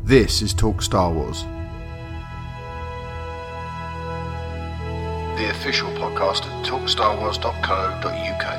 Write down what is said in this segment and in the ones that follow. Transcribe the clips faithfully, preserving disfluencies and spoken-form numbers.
This is Talk Star Wars, the official podcast at talk star wars dot co dot u k.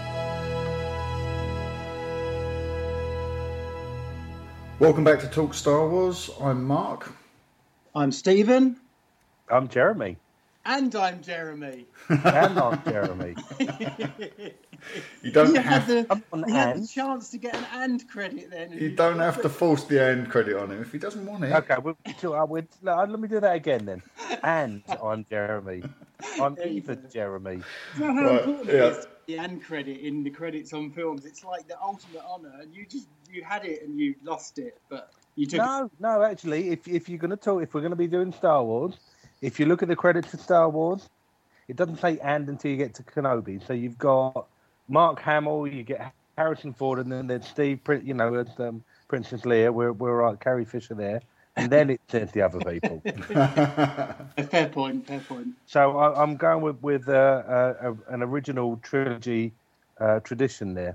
Welcome back to Talk Star Wars. I'm Mark. I'm Stephen. I'm Jeremy. And I'm Jeremy. And I'm Jeremy. You don't you have, had the, I'm you had and. the chance to get an and credit then. you don't have to force the end credit on him if he doesn't want it. Okay, we'll, we'll, we'll, let me do that again then. And I'm Jeremy. I'm There you even go. Jeremy. You know how Right, important yeah. it is, the and credit in the credits on films. It's like the ultimate honour, and you just you had it and you lost it, but you took No, no, actually, if if you're going to talk, if we're going to be doing Star Wars, if you look at the credits for Star Wars, it doesn't say and until you get to Kenobi. So you've got Mark Hamill, you get Harrison Ford, and then there's Steve, Prin- you know, and, um, Princess Leia. We're we're right, Carrie Fisher there, and then it says the other people. it. Fair point. Fair point. So I, I'm going with with uh, uh, a, an original trilogy uh, tradition there.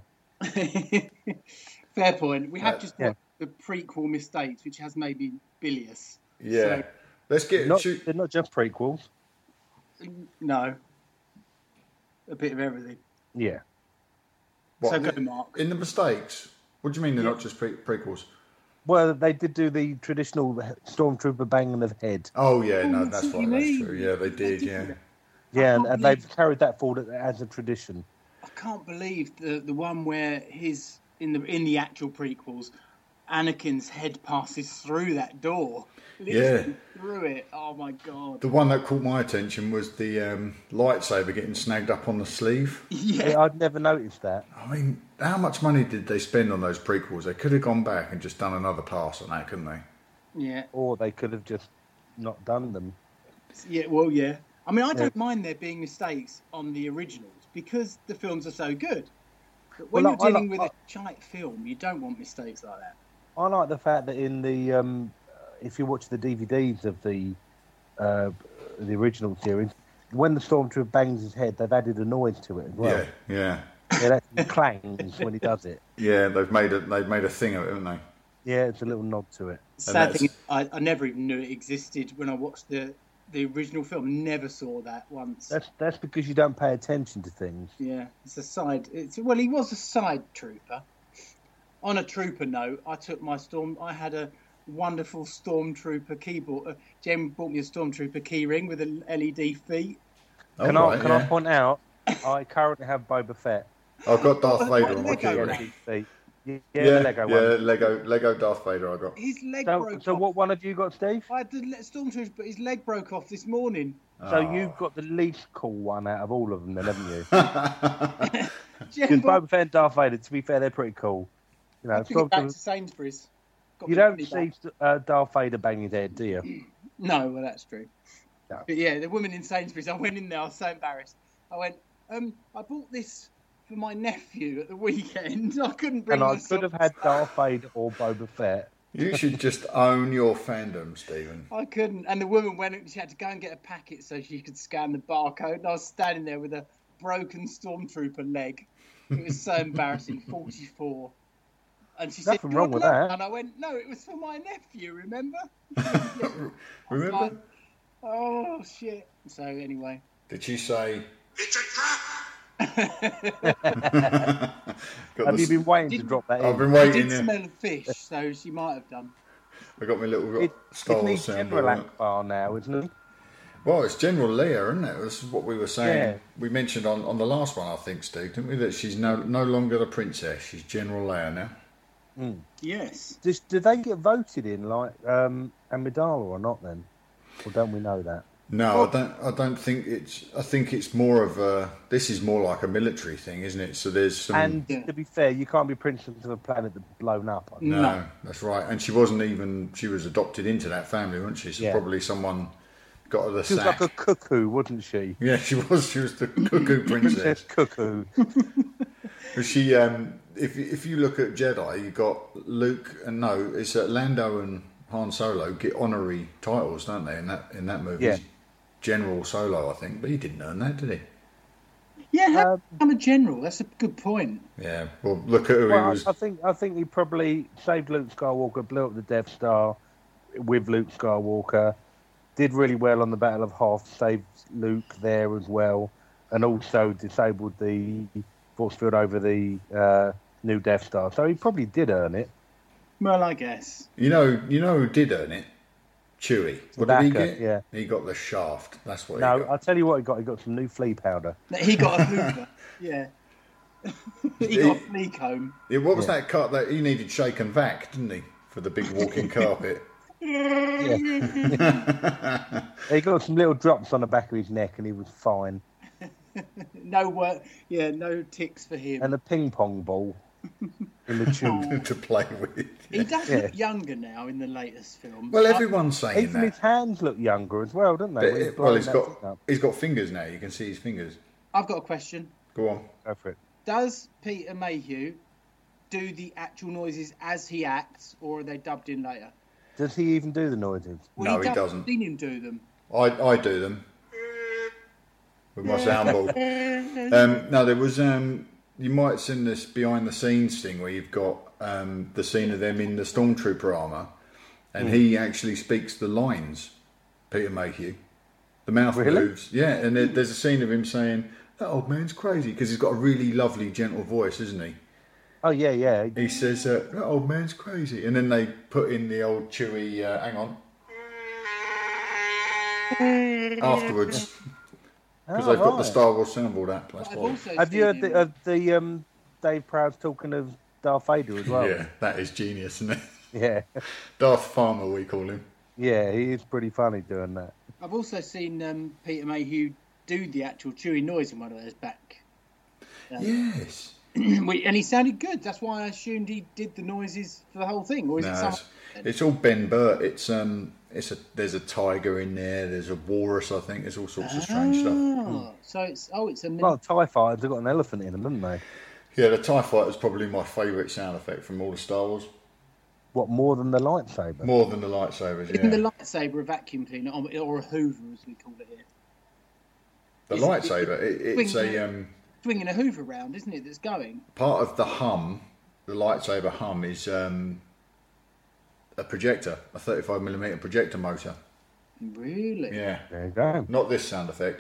Fair point. We have Uh, just yeah. got the prequel mistakes, which has made me bilious. Yeah. So, Let's get Not, shoot. they're not just prequels. no, a bit of everything. Yeah. What, so go, the- Mark. In the mistakes? What do you mean they're Yeah. not just pre- prequels? Well, they did do the traditional stormtrooper banging of the head. Oh, yeah, Oh, no, that's that's what right, you that's mean. true. Yeah, they did, They yeah. did. Yeah, and, can't and believe- they've carried that forward as a tradition. I can't believe the the one where his in the in the actual prequels, Anakin's head passes through that door. Literally through it. Oh my god. The one that caught my attention was the um, lightsaber getting snagged up on the sleeve. Yeah. Yeah, I'd never noticed that. I mean, how much money did they spend on those prequels? They could have gone back and just done another pass on that, couldn't they? Yeah. Or they could have just not done them. Yeah. Well, yeah. I mean, I Yeah. don't mind there being mistakes on the originals because the films are so good. But when Well, you're I- I dealing like- with a shite film, you don't want mistakes like that. I like the fact that in the um, if you watch the D V Ds of the uh, the original series, when the stormtrooper bangs his head, they've added a noise to it as well. Yeah, yeah, It actually clangs when he does it. yeah. They've made a they've made a thing of it, haven't they? Yeah, it's a little nod to it. Sad that's- thing is, I, I never even knew it existed when I watched the the original film. Never saw that once. That's that's because you don't pay attention to things. Yeah, it's a side. It's well, he was a side trooper. On a trooper note, I took my storm. I had a wonderful stormtrooper keyboard. Uh, Jem bought me a stormtrooper key ring with an L E D feet. Can Oh, I right, can yeah. I point out? I currently have Boba Fett. I've got Darth What- Vader what on my Lego keyring. ring? His feet. Yeah, Yeah, the Lego yeah, one. Lego Lego Darth Vader. I got. His leg So, broke so off. what one have you got, Steve? I had the le- stormtrooper, but his leg broke off this morning. So Oh. you've got the least cool one out of all of them, then, haven't you? Jem Because bought- Boba Fett and Darth Vader, to be fair, they're pretty cool. You know, I took it back to Stormtroopers- Sainsbury's. Got you my don't money see back. uh, Darth Vader bang his head, do you? No, well, that's true. No. But yeah, the woman in Sainsbury's, I went in there, I was so embarrassed. I went, um, I bought this for my nephew at the weekend. I couldn't bring And I myself. could have had Darth Vader or Boba Fett. You should just own your fandom, Stephen. I couldn't. And the woman went, she had to go and get a packet so she could scan the barcode. And I was standing there with a broken stormtrooper leg. It was so embarrassing. forty-four. And she said, Nothing wrong "God, with no." that. And I went, no, it was for my nephew, remember? Remember? Like, oh, shit. So anyway. Did she say? Got Have the- you been waiting to Didn't- drop that I've in? been I waiting. did uh, smell of fish, so she might have done. I got my little It, Star it's Wars needs sound. General on it. Akbar now, isn't it? Well, it's General Leia, isn't it? This is what we were saying. Yeah. We mentioned on, on the last one, I think, Steve, didn't we? That she's no no longer the princess. She's General Leia now. Yes. Does, do they get voted in like um, Amidala or not then? Or don't we know that? No, I don't. I don't think it's. I think it's more of a. This is more like a military thing, isn't it? So there's some. And Yeah. to be fair, you can't be princess of a planet that's blown up. I think. no, No. that's right. And she wasn't even. She was adopted into that family, wasn't she? So Yeah. probably someone got her the She was sack. like a cuckoo, wasn't she? Yeah, she was. She was the cuckoo Princess princess. Cuckoo. But she, um, if if you look at Jedi, you got Luke and no, it's uh, Lando and Han Solo get honorary titles, don't they? In that in that movie, Yeah. General Solo, I think, but he didn't earn that, did he? Yeah, how Um, I'm a general. That's a good point. Yeah. Well, look at who Well, he was. I, I think I think he probably saved Luke Skywalker, blew up the Death Star, with Luke Skywalker. Did really well on the Battle of Hoth, saved Luke there as well, and also disabled the force field over the uh, new Death Star. So he probably did earn it. Well, I guess. You know, you know who did earn it? Chewie. What did he Chewbacca, get? yeah. He got the shaft. That's what No, he got. I'll tell you what he got. He got some new flea powder. He got a Hoover. Yeah. He got a flea comb. Yeah, what was Yeah. that cut that he needed shake and vac, didn't he? For the big walking carpet. Yeah. He got some little drops on the back of his neck and he was fine. No work. Yeah, no ticks for him. And a ping pong ball in the tube. to play with. He does Yeah. look younger now in the latest film. Well, everyone's saying Even that. his hands look younger as well, don't they? But When it- well, blowing he's that got thing up. he's got fingers now. You can see his fingers. I've got a question. Go on. Go for it. Does Peter Mayhew do the actual noises as he acts, or are they dubbed in later? Does he even do the noises? Well, No, he does- doesn't. I've seen him do them. I I do them with my soundboard. Um, no, there was um, you might have seen this behind the scenes thing where you've got um, the scene of them in the stormtrooper armor, and he actually speaks the lines. Peter Mayhew, the mouth Really? moves. Yeah, and there, there's a scene of him saying, "That old man's crazy," because he's got a really lovely, gentle voice, isn't he? Oh, yeah, yeah. He says, uh, "That old man's crazy," and then they put in the old Chewie. Uh, hang on. Afterwards, because Oh, they've got the right. Star Wars soundboard app. That's I've why. also Have you seen heard the, him- of the um, Dave Prowse talking of Darth Vader as well? Yeah, that is genius, isn't it? Yeah. Darth Farmer, we call him. Yeah, he is pretty funny doing that. I've also seen um, Peter Mayhew do the actual Chewie noise in one of those back. Um, Yes. we- and he sounded good. That's why I assumed he did the noises for the whole thing. Or is No, it it's, something? it's all Ben Burt. It's um, it's a there's a tiger in there. There's a walrus. I think there's all sorts of strange stuff. Oh, so it's oh, it's a Well, TIE fighters have got an elephant in them, haven't they? Yeah, the Tie Fighter is probably my favourite sound effect from all the Star Wars. What, more than the lightsaber? More than the lightsabers. in the Yeah, lightsaber, a vacuum cleaner, or or a Hoover, as we call it here. the Is- lightsaber. It, it's a um, Swinging a Hoover around, isn't it? That's going. part of the hum. The lightsaber hum is um, a projector, a thirty-five millimeter projector motor. Really? Yeah, There you go. not this sound effect.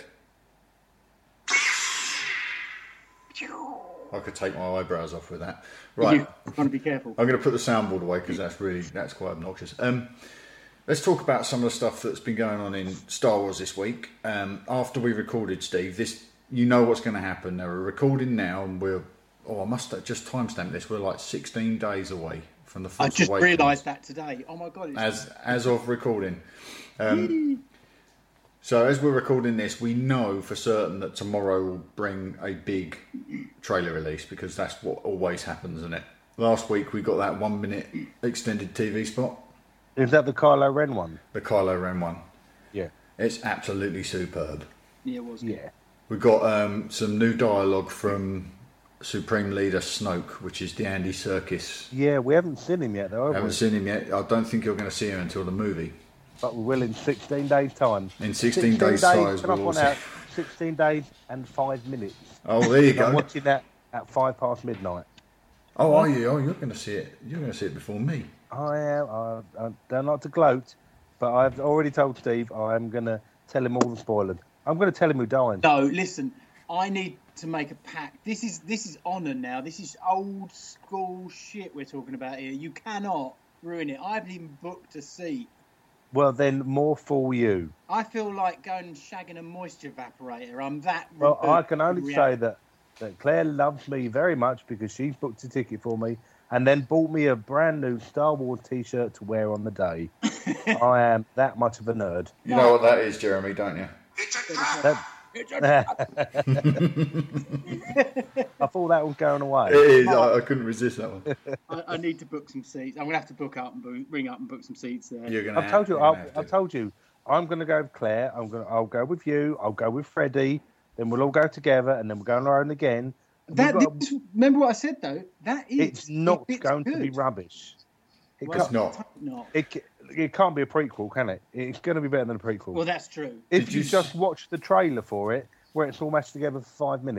I could take my eyebrows off with that. Right, You want to be careful. I'm going to put the soundboard away because that's really that's quite obnoxious. Um, let's talk about some of the stuff that's been going on in Star Wars this week. Um, after we recorded, Steve, this you know what's going to happen. They're recording now, and we're oh I must just timestamp this. We're like sixteen days away from the Force I just Awakens. realised that today. Oh my god! It's as as of recording. Um, so as we're recording this, we know for certain that tomorrow will bring a big trailer release because that's what always happens, isn't it? Last week we got that one minute extended T V spot, Is that the Kylo Ren one? the Kylo Ren one. Yeah. It's absolutely superb. yeah, it was. good. Yeah. We've got um, some new dialogue from Supreme Leader Snoke, which is the Andy Serkis. Yeah, we haven't seen him yet, though, I have haven't we? seen him yet. I don't think you're going to see him until the movie. But we will in sixteen days' time. In sixteen days' time, Come up we'll on see. out. sixteen days and five minutes. Oh, there you I'm go. watching that at five past midnight. Oh, are you? Oh, you're going to see it. You're going to see it before me. I am. I, I don't like to gloat, but I've already told Steve I'm going to tell him all the spoilers. I'm going to tell him who died. No, listen. I need to make a pact. This is this is honour now. This is old school shit we're talking about here. You cannot ruin it. I haven't even booked a seat. Well, then more for you. I feel like going and shagging a moisture evaporator. I'm that. Well, I removed can from only say reality. that, that Claire loves me very much because she's booked a ticket for me and then bought me a brand new Star Wars T-shirt to wear on the day. I am that much of a nerd. You know what that is, Jeremy, don't you? That- I thought that was going It away. is. I, I couldn't resist that one. I, I need to book some seats. I'm gonna have to book up and bo- ring up and book some seats there. You're gonna. I've told you. you're gonna I've, have to. I've told you. I'm going to go with Claire. I'm going. I'll go with you. I'll go with Freddie. Then we'll all go together, and then we'll go on our own again. And That we've got- this, remember what I said though. That is. it's not if it's going to be good. rubbish. It Well, It's can't, not. not. it, ca- it can't be a prequel, can it? It's going to be better than a prequel. Well, that's true. if Did you you s- just watch the trailer for it, where it's all mashed together for five minutes,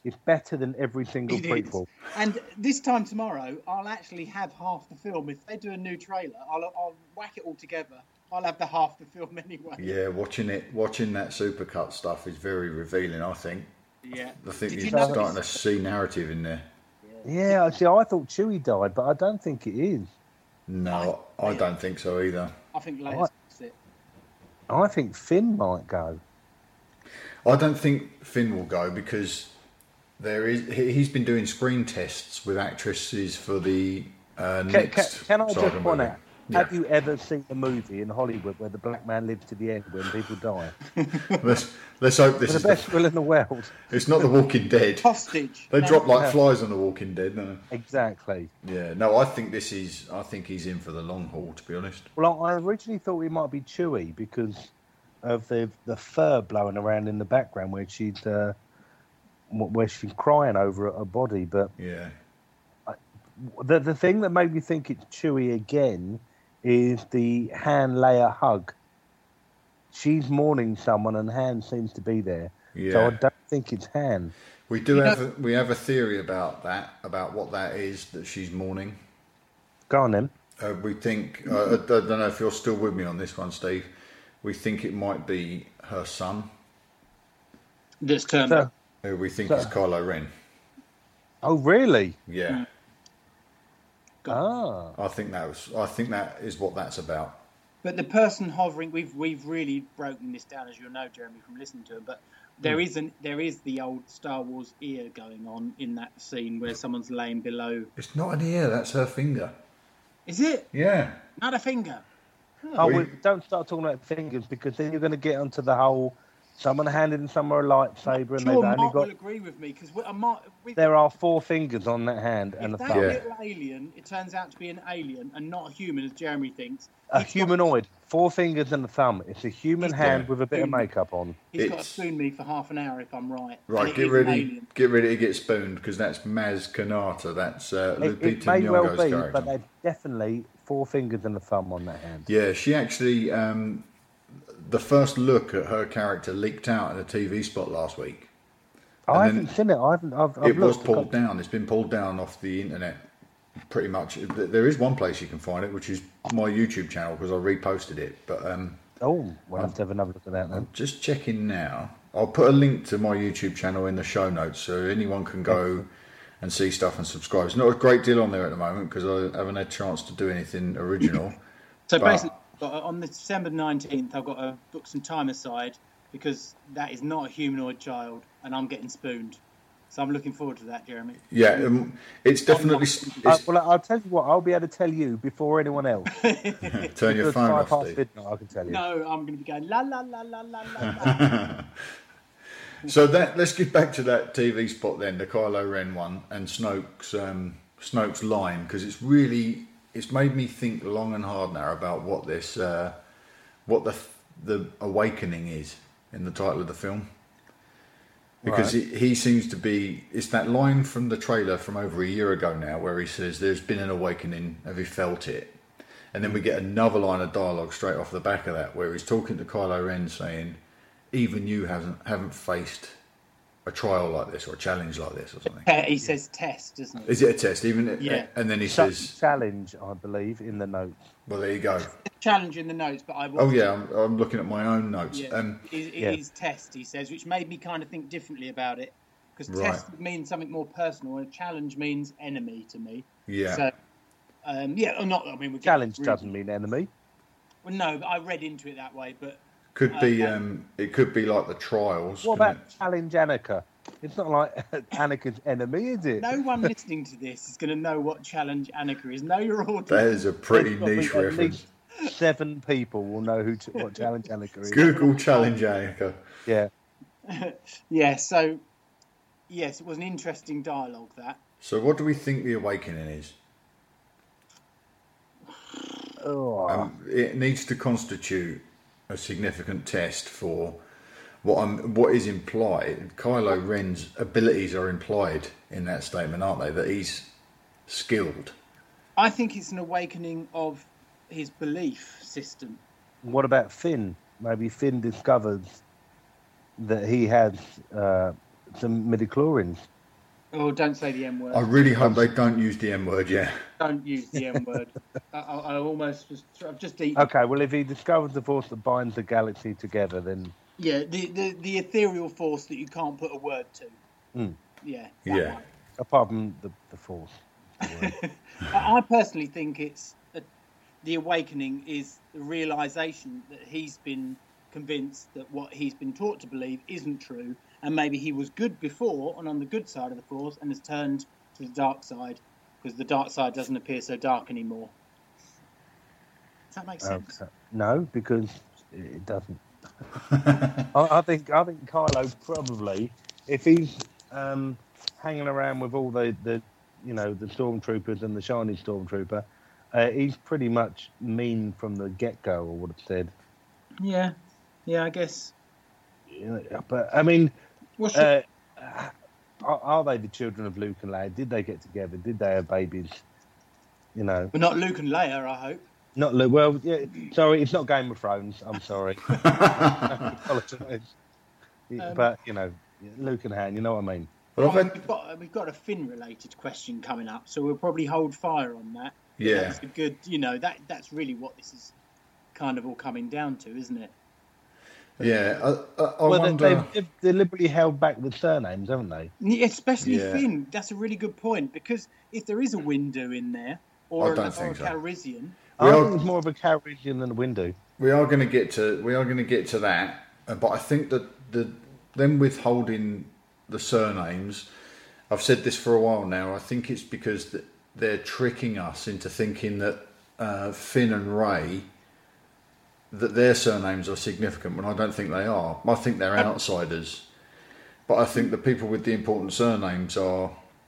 is better than every single It prequel. is. And this time tomorrow, I'll actually have half the film. If they do a new trailer, I'll, I'll whack it all together. I'll have the half the film anyway. Yeah, watching it, watching that supercut stuff is very revealing. I think. Yeah. I think Did you're you notice- starting to see narrative in there. Yeah, see, I thought Chewie died, but I don't think it is. No, I, I don't think so either. I think Right. Leia's it. I think Finn might go. I don't think Finn will go because there is. he- He's been doing screen tests with actresses for the uh, Can, can, next. can I just Saga point movie. out? Yeah. Have you ever seen a movie in Hollywood where the black man lives to the end when people die? Let's let's hope this It's is the the, best will in the world. it's not The Walking Dead. Hostage. They No. drop like Yeah. flies on The Walking Dead. No. Exactly. Yeah, no, I think this is. I think he's in for the long haul. To be honest. Well, I originally thought it might be Chewie because of the the fur blowing around in the background where she's uh, where she's crying over a body. But Yeah. the the thing that made me think it's Chewie again is the Han Leia hug. She's mourning someone, and Han seems to be there. Yeah. So I don't think it's Han. We do You have know- a, we have a theory about that, about what that is that she's mourning. Go on then. Uh, we think uh, I don't know if you're still with me on this one, Steve. We think it might be her son, That's turned So, up. who we think So- is Kylo Ren. oh, really? Yeah, Ah. I think that was. I think that is what that's about. But the person hovering, we've we've really broken this down, as you'll know, Jeremy, from listening to it. But there Hmm. is an there is the old Star Wars ear going on in that scene where someone's laying below. It's not an ear. That's her finger. Is it Yeah. not a finger? Oh, We- well, don't start talking about fingers because then you're going to get onto the whole someone handed someone a lightsaber and Sure, they've Mark only got. will agree with me because Mark. With, There are four fingers on that hand and a if that thumb. Yeah. little alien, it turns out to be an alien and not a human, as Jeremy thinks. A he's got- humanoid, four fingers and a thumb. It's a human He's hand got- with a bit of makeup on. He's got to It's- spoon me for half an hour if I'm right. And Right. it Get is an ready. alien. Get ready to get spooned because that's Maz Kanata. That's uh, It, Lupita it may well Nyong'o's be, character. but they're definitely four fingers and a thumb on that hand. Yeah, she actually. Um, the first look at her character leaked out in a T V spot last week. I And haven't then seen it. I haven't. I've, I've It was looked. pulled down. It's been pulled down off the internet, pretty much. There is one place you can find it, which is my YouTube channel because I reposted it. But um, Oh, we'll have to have another look at that then. I'm just checking now. I'll put a link to my YouTube channel in the show notes so anyone can go and see stuff and subscribe. There's not a great deal on there at the moment because I haven't had a chance to do anything original. So But- basically, got- on the December nineteenth, I've got to book some time aside because that is not a humanoid child, and I'm getting spooned. So I'm looking forward to that, Jeremy. Yeah, um, it's definitely. Uh, It's, well, I'll tell you what. I'll be able to tell you before anyone else. turn your Because phone five off, past Steve. midnight, I can tell you. No, I'm going to be going la la la la la la. la. So that let's get back to that T V spot then, the Kylo Ren one, and Snoke's um, Snoke's line because it's really it's made me think long and hard now about what this uh, what the the awakening is in the title of the film because Right. he, he seems to be it's that line from the trailer from over a year ago now where he says there's been an awakening, have you felt it? And then we get another line of dialogue straight off the back of that where he's talking to Kylo Ren saying even you haven't haven't faced a trial like this or a challenge like this or something. Uh, he says test, doesn't he? Is it a test? Even Yeah. and then he Such says, challenge, I believe, in the notes. "Well, there you go." Challenge in the notes, but I Oh yeah, I'm, I'm looking at my own notes. Yeah, Um, it, it yeah. is test, he says, which made me kind of think differently about it. Because Right. test would mean something more personal, and challenge means enemy to me. yeah, So, um, yeah, or not. I mean, we Challenge doesn't mean enemy. Well, no, but I read into it that way. But could be. okay. Um, it could be like the trials. What couldn't about challenge Anakin? It's not like Anakin's enemy, is it? no one listening to this is going to know what challenge Annika is. Know your it? audience. That is a pretty There's got to be niche at reference. least Seven people will know who to, what challenge Anakin is. Google challenge Annika. Yeah. Yeah. So, yes, it was an interesting dialogue. That. So, what do we think the awakening is? Oh. Um, it needs to constitute a significant test for what I'm, what is implied. Kylo Ren's abilities are implied in that statement, aren't they? That he's skilled. I think it's an awakening of his belief system. What about Finn? Maybe Finn discovers that he has uh, some midichlorians. Oh, don't say the M word. I really hope they don't use the M word. Yeah. Don't use the M word. I, I, I almost just, I've just eaten. Okay, well, if he discovers the force that binds the galaxy together, then Yeah, the, the, the ethereal force that you can't put a word to. Mm. Yeah. Yeah. One. apart from the, the force. I I personally think it's a, the awakening is the realization that he's been convinced that what he's been taught to believe isn't true, and maybe he was good before and on the good side of the force and has turned to the dark side because the dark side doesn't appear so dark anymore. Does that make sense? Okay. No, because it doesn't. I, I think I think Kylo probably, if he's um, hanging around with all the, the you know the stormtroopers and the shiny stormtrooper, uh, he's pretty much mean from the get go, or would have said. Yeah, yeah, I guess. Yeah, but I mean, What's uh, are, are they the children of Luke and Leia? Did they get together? Did they have babies? You know, But not Luke and Leia, I hope. not Luke. Well, yeah. Sorry, it's not Game of Thrones. I'm sorry. I apologise. Um, but you know, Luke and Han. You know what I mean? But I've Right, had, we've got we've got a Finn-related question coming up, so we'll probably hold fire on that. But Yeah. that's a good. You know, that that's really what this is kind of all coming down to, isn't it? yeah, I, I, I well, wonder. they, they've deliberately held back the surnames, haven't they? Yeah, especially Yeah. Finn. That's a really good point, because if there is a Windu in there, I or, don't a, or a think so. Calrissian, I We think are- it's more of a Calrissian than a Windu. We are going to get to we are going to get to that, uh, but I think that the them withholding the surnames. I've said this for a while now. I think it's because th- they're tricking us into thinking that uh, Finn and Rey, that their surnames are significant when I don't think they are. I think they're outsiders, but I think the people with the important surnames are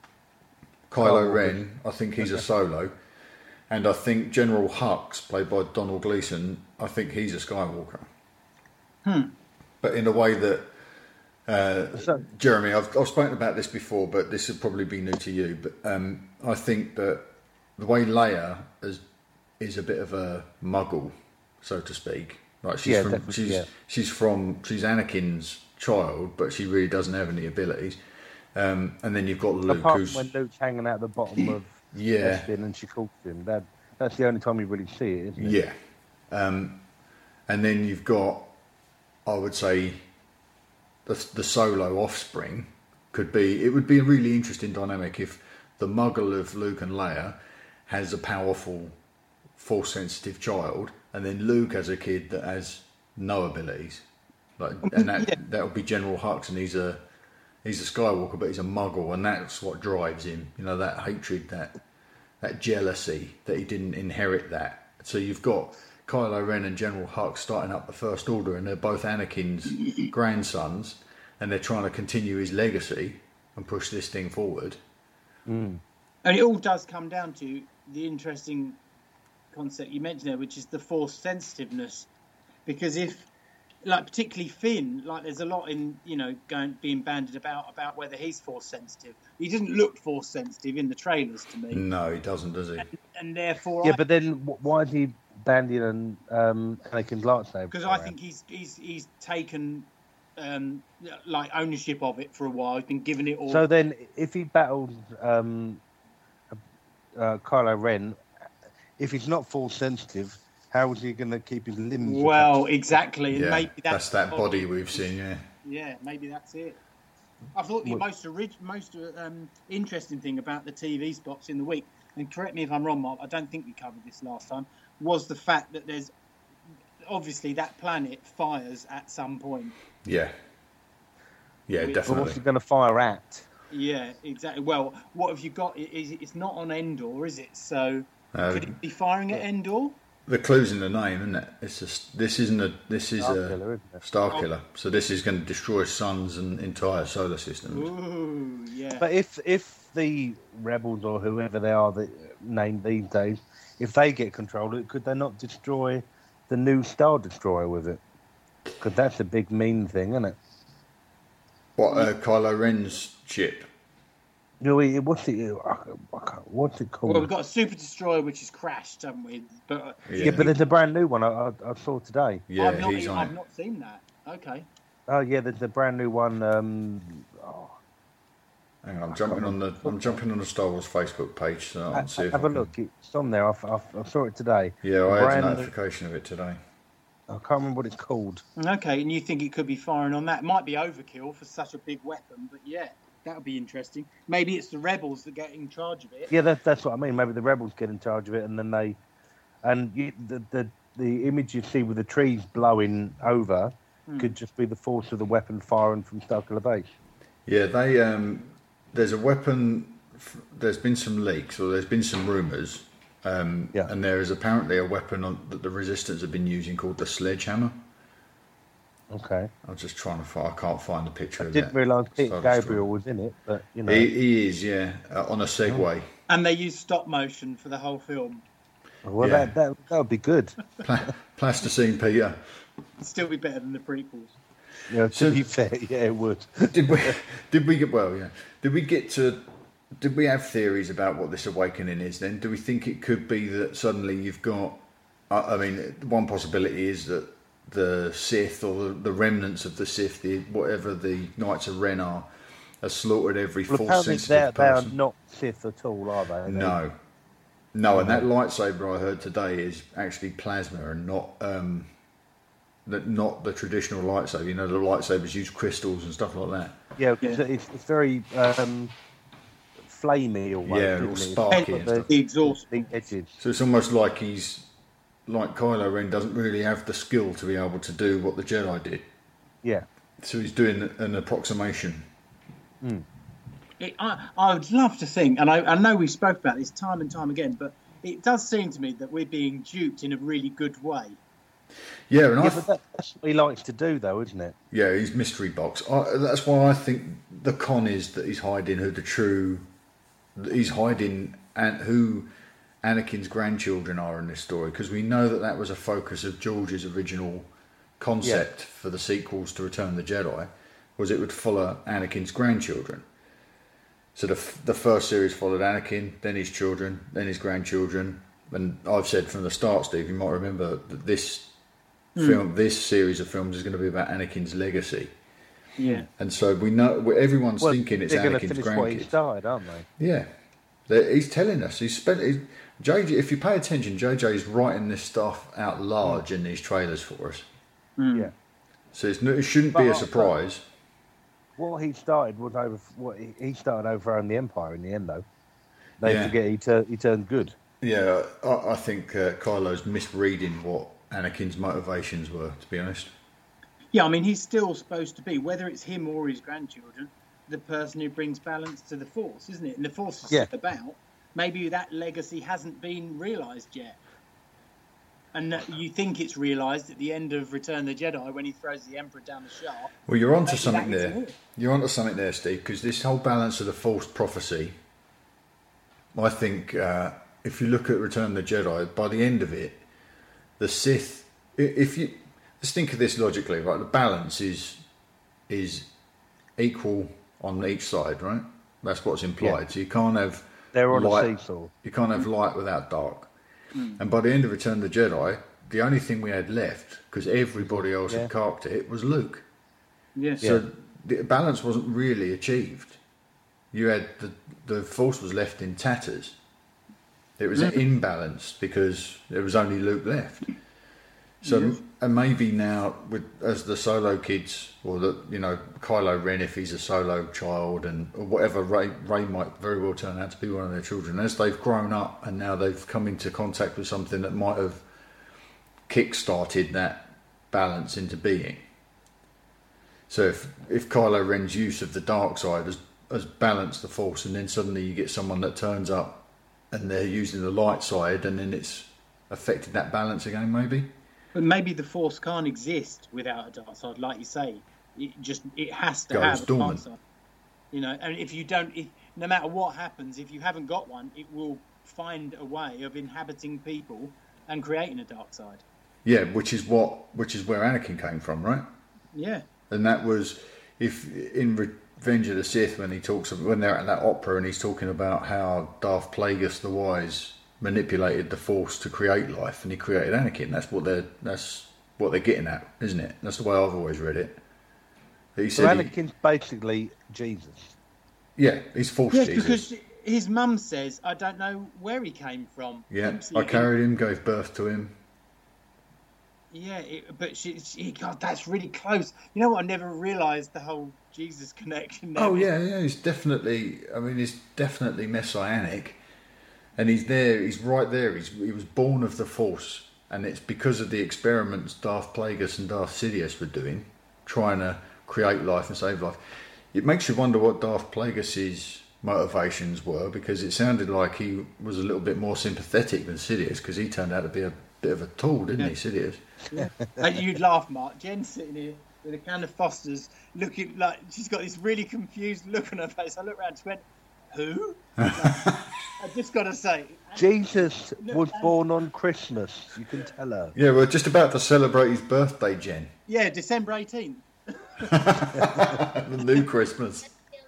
Kylo Oh, Ren. I think he's a Solo. And I think General Hux, played by Donald Gleeson, I think he's a Skywalker. Hmm. But in a way that, uh, So- Jeremy, I've, I've spoken about this before, but this would probably be new to you. But um, I think that the way Leia is, is a bit of a muggle, so to speak. Like she's Yeah, from, definitely, she's yeah. she's from she's Anakin's child, but she really doesn't have any abilities. Um, and then you've got Luke, Apart who's from when Luke's hanging out the bottom of yeah. Bespin and she calls him. That that's the only time you really see it, isn't it? Yeah. Um, and then you've got, I would say, the, the Solo offspring could be, it would be a really interesting dynamic if the muggle of Luke and Leia has a powerful, force sensitive child, and then Luke has a kid that has no abilities. Like, and that, Yeah. that would be General Hux, and he's a, he's a Skywalker, but he's a muggle, and that's what drives him. You know, that hatred, that that jealousy that he didn't inherit that. So you've got Kylo Ren and General Hux starting up the First Order, and they're both Anakin's grandsons, and they're trying to continue his legacy and push this thing forward. Mm. and it all does come down to the interesting concept you mentioned there, which is the force sensitiveness. Because if, like, particularly Finn, like, there's a lot in, you know, going being bandied about about whether he's force sensitive. He doesn't look force sensitive in the trailers to me, No, he doesn't, does he? and therefore, Yeah, but then wh- why is he bandying um, Anakin's lightsaber? because I think he's he's he's taken um, like ownership of it for a while. He's been given it all. So then, if he battled um, uh, Kylo Ren, if he's not force sensitive, how is he going to keep his limbs? well, exactly, and Yeah, maybe that's that's, that body we've seen, yeah. Yeah, maybe that's it. I thought the Well- most orig- most um, interesting thing about the T V spots in the week, and correct me if I'm wrong, Mark, I don't think we covered this last time, was the fact that there's obviously that planet fires at some point. Yeah. Yeah, But But what's definitely. he going to fire at? Yeah, exactly. Well, what have you got? Is it's not on Endor, is it? So Uh, could it be firing at Endor? the clue's in the name, isn't it? It's just, this isn't a, this is Star a Killer, isn't it? Star Killer. So this is going to destroy suns and entire solar systems. Ooh, yeah. But if if the rebels or whoever they are that named these days, if they get control of it, could they not destroy the new Star Destroyer with it? Because that's a big mean thing, isn't it? What, uh, Kylo Ren's ship? You know, it- what's it? I can't- I can't- What's it called? Well, we've got a super destroyer which has crashed, haven't we? But uh, yeah. but there's a brand new one I, I, I saw today. Yeah, I've not, he's on I've it. not seen that. Okay. Oh yeah, there's a brand new one. Um, oh, Hang on, I'm jumping on the I'm jumping on the Star Wars Facebook page so I can see if Have I a can- look. It's on there. I, I, I saw it today. Yeah, The I had a brand- notification of it today. I can't remember what it's called. Okay, and you think it could be firing on that? Might be overkill for such a big weapon, but yeah, that would be interesting. Maybe it's the rebels that get in charge of it. Yeah, that, that's what I mean. Maybe the rebels get in charge of it, and then they, and you, the, the the image you see with the trees blowing over Hmm. could just be the force of the weapon firing from Starkiller Base. Yeah, they um, there's a weapon. f- There's been some leaks, or there's been some rumours, um, Yeah. and there is apparently a weapon on, that the Resistance have been using called the Sledgehammer. Okay. I'm just trying to find. I can't find the picture I of didn't that. realise Peter Star Destroyer. Gabriel was in it, but you know. He, he is, yeah, uh, on a Segway. And they use stop motion for the whole film. well, yeah. that, that that would be good. Pla- Plasticine Peter. It'd still be better than the prequels. You know, to So- be fair, yeah, it would. Did we? Did we get? Well, yeah. Did we get to? Did we have theories about what this awakening is? Then, do we think it could be that suddenly you've got? I, I mean, one possibility is that the Sith or the, the remnants of the Sith, the, whatever the Knights of Ren are, have slaughtered every Well, full apparently they're, sensitive they're person. not Sith at all, are they? No, no, and that lightsaber I heard today is actually plasma and not um, that not the traditional lightsaber. You know, the lightsabers use crystals and stuff like that. Yeah, 'cause Yeah. It's, it's very um, flamey almost. Yeah, isn't all it? sparky and The- stuff. The exhaust. the edges. So it's almost like he's like Kylo Ren doesn't really have the skill to be able to do what the Jedi did. Yeah. So he's doing an approximation. It, I, I would love to think, and I, I know we spoke about this time and time again, but it does seem to me that we're being duped in a really good way. Yeah, and I Yeah, th- but that, that's what he likes to do, though, isn't it? yeah, he's mystery box. I, that's why I think the con is that he's hiding who the true, he's hiding and who Anakin's grandchildren are in this story, because we know that that was a focus of George's original concept for the sequels to Return of the Jedi, was it would follow Anakin's grandchildren. So the f- the first series followed Anakin, then his children, then his grandchildren, and I've said from the start, Steve, you might remember that this film, this series of films, is going to be about Anakin's legacy. Yeah. And so we know everyone's Well, thinking it's they're going to Anakin's finish what he grandkids. started, aren't they? Yeah, They- he's telling us. He's spent. He's, J J, if you pay attention, J J's writing this stuff out large in these trailers for us. Yeah. So it's, no- it shouldn't But be a I- surprise. What he started was over. What he, he started overthrowing the Empire in the end, though. They Yeah. forget he, tur- he turned good. Yeah, I, I think uh, Kylo's misreading what Anakin's motivations were. To be honest. Yeah, I mean, he's still supposed to be, whether it's him or his grandchildren, the person who brings balance to the Force, isn't it? And the Force is Yeah. about. Maybe that legacy hasn't been realised yet. And that you think it's realised at the end of Return of the Jedi when he throws the Emperor down the shaft. Well, you're onto Maybe something that is there. it. You're onto something there, Steve, because this whole balance of the Force prophecy, I think, uh, if you look at Return of the Jedi, by the end of it, the Sith, i- if you let's think of this logically, right? The balance is is equal on each side, right? That's what's implied. Yeah. So you can't have They're on light, a seesaw. you can't have light without dark. And by the end of Return of the Jedi, the only thing we had left, because everybody else Yeah. had carked it, was Luke. Yes. So the balance wasn't really achieved. You had the the force was left in tatters. It was an imbalance because there was only Luke left. So Yes. and maybe now with as the Solo kids or the you know Kylo Ren if he's a Solo child and or whatever Ray Ray might very well turn out to be one of their children as they've grown up and now they've come into contact with something that might have kick-started that balance into being. So if if Kylo Ren's use of the dark side has has balanced the Force, and then suddenly you get someone that turns up and they're using the light side, and then it's affected that balance again, maybe. But maybe the Force can't exist without a dark side, like you say. It just it has to Goes have a dormant. dark side. You know, and if you don't, if, no matter what happens, if you haven't got one, it will find a way of inhabiting people and creating a dark side. Yeah, which is what which is where Anakin came from, right? Yeah. And that was if in Revenge of the Sith when he talks when they're at that opera and he's talking about how Darth Plagueis the Wise manipulated the Force to create life and he created Anakin. That's what they're that's what they're getting at, isn't it? That's the way I've always read it. He So said he- Anakin's basically Jesus. Yeah, he's Force Yes, Jesus. because his mum says, I don't know where he came from. Yeah, Dempsey, I carried him, gave birth to him. Yeah, it, but she, she, God, that's really close. You know what? I never realised the whole Jesus connection there. Oh yeah, yeah, he's definitely. I mean, he's definitely messianic, and he's there. He's right there. He's he was born of the Force, and it's because of the experiments Darth Plagueis and Darth Sidious were doing, trying to create life and save life. It makes you wonder what Darth Plagueis's motivations were, because it sounded like he was a little bit more sympathetic than Sidious, because he turned out to be a bit of a tool, didn't Yeah. he, Sidious? Yeah. And you'd laugh, Mark. Jen's sitting here with a can of Foster's, looking like she's got this really confused look on her face. I looked around, she went, "Who?" Like, I just got to say, Jesus was born on Christmas. You can tell her. Yeah, we're just about to celebrate his birthday, Jen. yeah, December eighteenth. The new Christmas.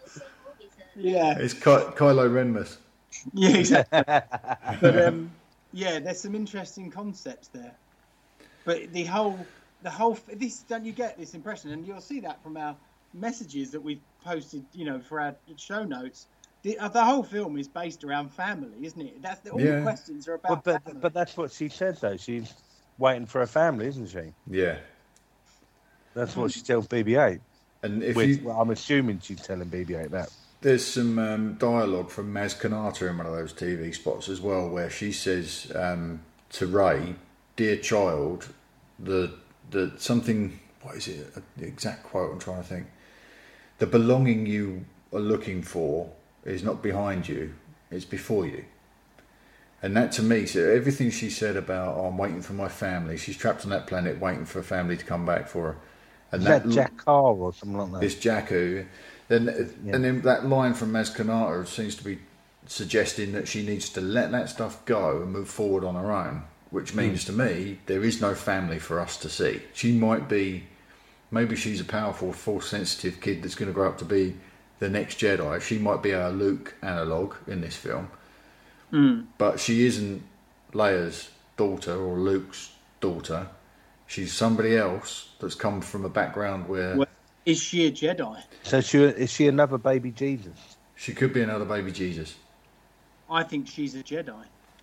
Yeah, It's Ky- Kylo Renmus. yeah, exactly. But um, yeah, there's some interesting concepts there. But the whole, the whole, this don't you get this impression, and you'll see that from our messages that we've posted, you know, for our show notes. The, uh, the whole film is based around family, isn't it? That's the, all Yeah. the questions are But, about but, family. but that's what she says, though. She's waiting for a family, isn't she? Yeah. That's what she tells B B eight. And if Which, you, well, I'm assuming she's telling B B eight that. there's some um, dialogue from Maz Kanata in one of those T V spots as well, where she says um, to Ray, "Dear child, the the something, what is it? The exact quote I'm trying to think. The belonging you are looking for is not behind you; it's before you." And that to me, so everything she said about, oh, I'm waiting for my family. She's trapped on that planet, waiting for a family to come back for her. And Is that Jack Carr or something like that? This Jakku, then Yeah. and then that line from Maz Kanata seems to be suggesting that she needs to let that stuff go and move forward on her own, which means to me there is no family for us to see. She might be, maybe she's a powerful, force sensitive kid that's going to grow up to be the next Jedi. She might be our Luke analog in this film, Mm. but she isn't Leia's daughter or Luke's daughter. She's somebody else that's come from a background where Well, is she a Jedi? So she, is she another baby Jesus? she could be another baby Jesus. I think she's a Jedi.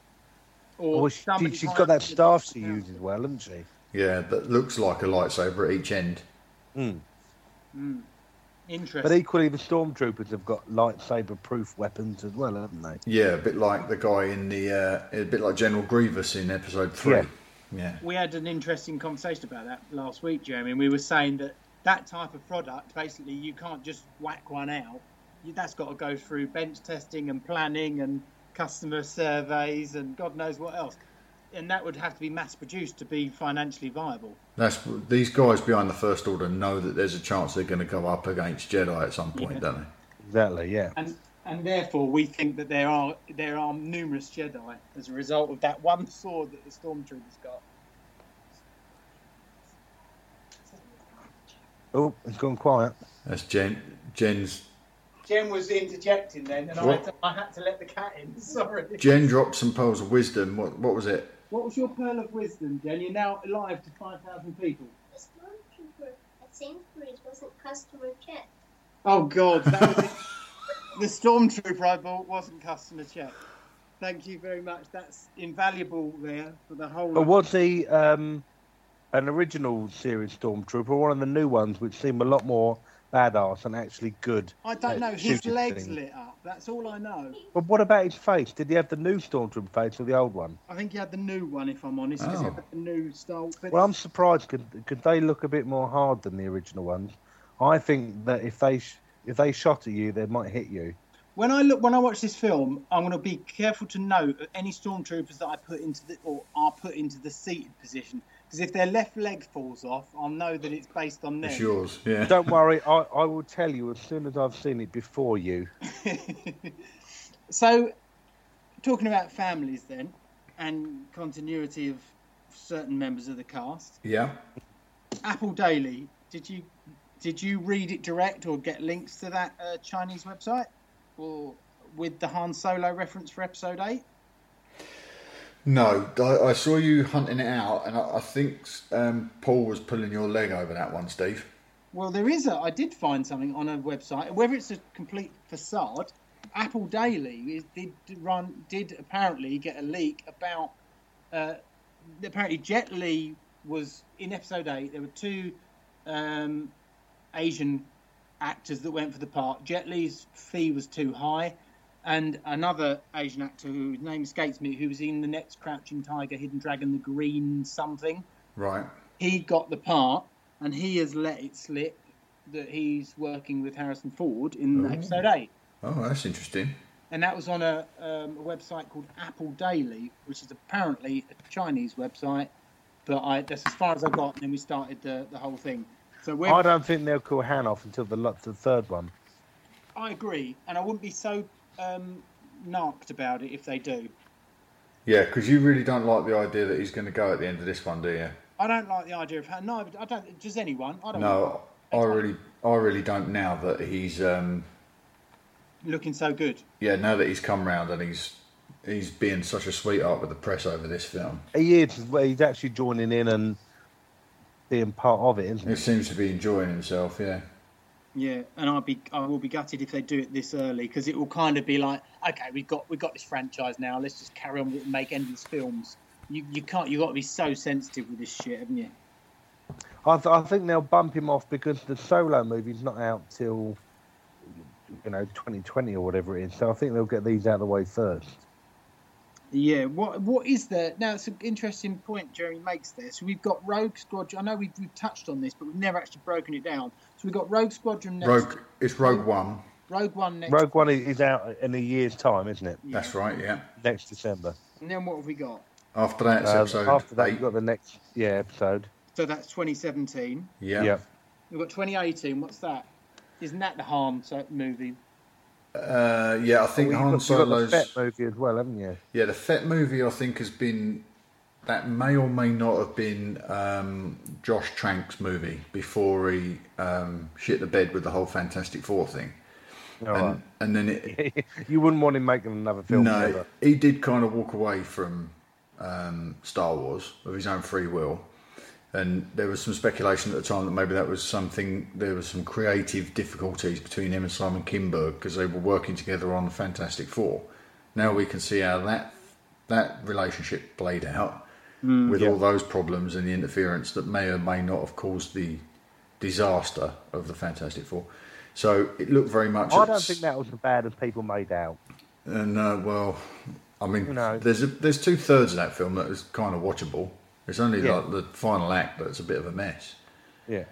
Or Or she, somebody she's high got up that in the staff she council. uses well, hasn't she? Yeah, that looks like a lightsaber at each end. Mm. Mm. Interesting. But equally, the stormtroopers have got lightsaber-proof weapons as well, haven't they? Yeah, a bit like the guy in the, uh, a bit like General Grievous in Episode Three. Yeah. Yeah, We had an interesting conversation about that last week, Jeremy. And we were saying that that type of product, basically, you can't just whack one out. You, that's got to go through bench testing and planning and customer surveys and God knows what else. And that would have to be mass-produced to be financially viable. that's these guys behind the First Order know that there's a chance they're going to go up against Jedi at some point, Yeah. don't they? Exactly, yeah. And and therefore, we think that there are there are numerous Jedi as a result of that one sword that the Stormtroopers got. Oh, it's gone quiet. That's Jen. Jen's Jen was interjecting then, and I What? had, to, I had to let the cat in. Sorry. Jen dropped some pearls of wisdom. What what was it? What was your pearl of wisdom, Jen? You're now alive to five thousand people. The stormtrooper at Sainsbury's wasn't customer checked. Oh, God. That was it. The Stormtrooper I bought wasn't customer checked. Thank you very much. That's invaluable there for the whole... But was he um, an original series stormtrooper, or one of the new ones, which seem a lot more badass and actually good? I don't at know. His shooting legs things? lit up. That's all I know. But what about his face? Did he have the new stormtrooper face or the old one? I think he had the new one, if I'm honest, because he Oh. had the new style. But Well, I'm surprised. Could could they look a bit more hard than the original ones? I think that if they sh- if they shot at you, they might hit you. when I look, when I watch this film, I'm going to be careful to note that any stormtroopers that I put into the or are put into the seated position, because if their left leg falls off, I'll know that it's based on them. It's yours. Yeah. Don't worry, I, I will tell you as soon as I've seen it before you. So, talking about families then, and continuity of certain members of the cast, Yeah. Apple Daily, did you did you read it direct or get links to that uh, Chinese website, or with the Han Solo reference for Episode Eight? No, I, I saw you hunting it out, and I, I think um, Paul was pulling your leg over that one, Steve. Well, there is a. I did find something on a website. Whether it's a complete facade, Apple Daily is, did run did apparently get a leak about. Uh, apparently, Jet Li was in episode eight. There were two um, Asian actors that went for the part. Jet Li's fee was too high, and another Asian actor whose name escapes me, who was in the next Crouching Tiger, Hidden Dragon, the Green something. Right. He got the part. And he has let it slip that he's working with Harrison Ford in Oh. episode eight. Oh, that's interesting. And that was on a, um, a website called Apple Daily, which is apparently a Chinese website. But I, that's as far as I got, and then we started the, the whole thing. So we're, I don't think they'll call Hanoff until the, the third one. I agree. And I wouldn't be so um, narked about it if they do. Yeah, because you really don't like the idea that he's going to go at the end of this one, do you? I don't like the idea of how. No, I don't. Does anyone? I don't. No, I really, I really don't now that he's, um, looking so good. yeah, now that he's come round and he's he's being such a sweetheart with the press over this film. He is. Well, he's actually joining in and being part of it, isn't He he? seems to be enjoying himself. Yeah. Yeah, and I'll be, I will be gutted if they do it this early because it will kind of be like, okay, we've got, we've got this franchise now. Let's just carry on with and make endless films. You, you can't. You got to be so sensitive with this shit, haven't you? I, th- I think they'll bump him off because the Solo movie's not out till, you know, twenty twenty or whatever it is. So I think they'll get these out of the way first. Yeah. What, what is there now? It's an interesting point Jeremy makes there. So we've got Rogue Squadron. I know we've, we've touched on this, but we've never actually broken it down. So we've got Rogue Squadron next. Rogue, it's Rogue One. Rogue One next. Rogue One is out in a year's time, isn't it? Yeah. That's right. Yeah. Next December. And then what have we got? After that, it's Uh, episode after that, eight. you've got the next yeah episode. So that's twenty seventeen. Yeah. Yeah. We've got twenty eighteen. What's that? Isn't that the Han so- movie? Uh, yeah, I think Well, Han you've got, you've got the Solo's. Fett movie as well, haven't you? Yeah, the Fett movie I think has been that may or may not have been um, Josh Trank's movie before he um, shit the bed with the whole Fantastic Four thing, All and, right. and then it You wouldn't want him making another film. no, ever. he did kind of walk away from um, Star Wars of his own free will, and there was some speculation at the time that maybe that was something. There was some creative difficulties between him and Simon Kinberg because they were working together on the Fantastic Four. Now we can see how that that relationship played out with yeah. all those problems and the interference that may or may not have caused the disaster of the Fantastic Four. So it looked very much. I at- don't think that was as bad as people made out. And uh, well, I mean, You know. there's a, there's two thirds of that film that is kind of watchable. It's only Yeah. like the final act that's a bit of a mess. Yeah.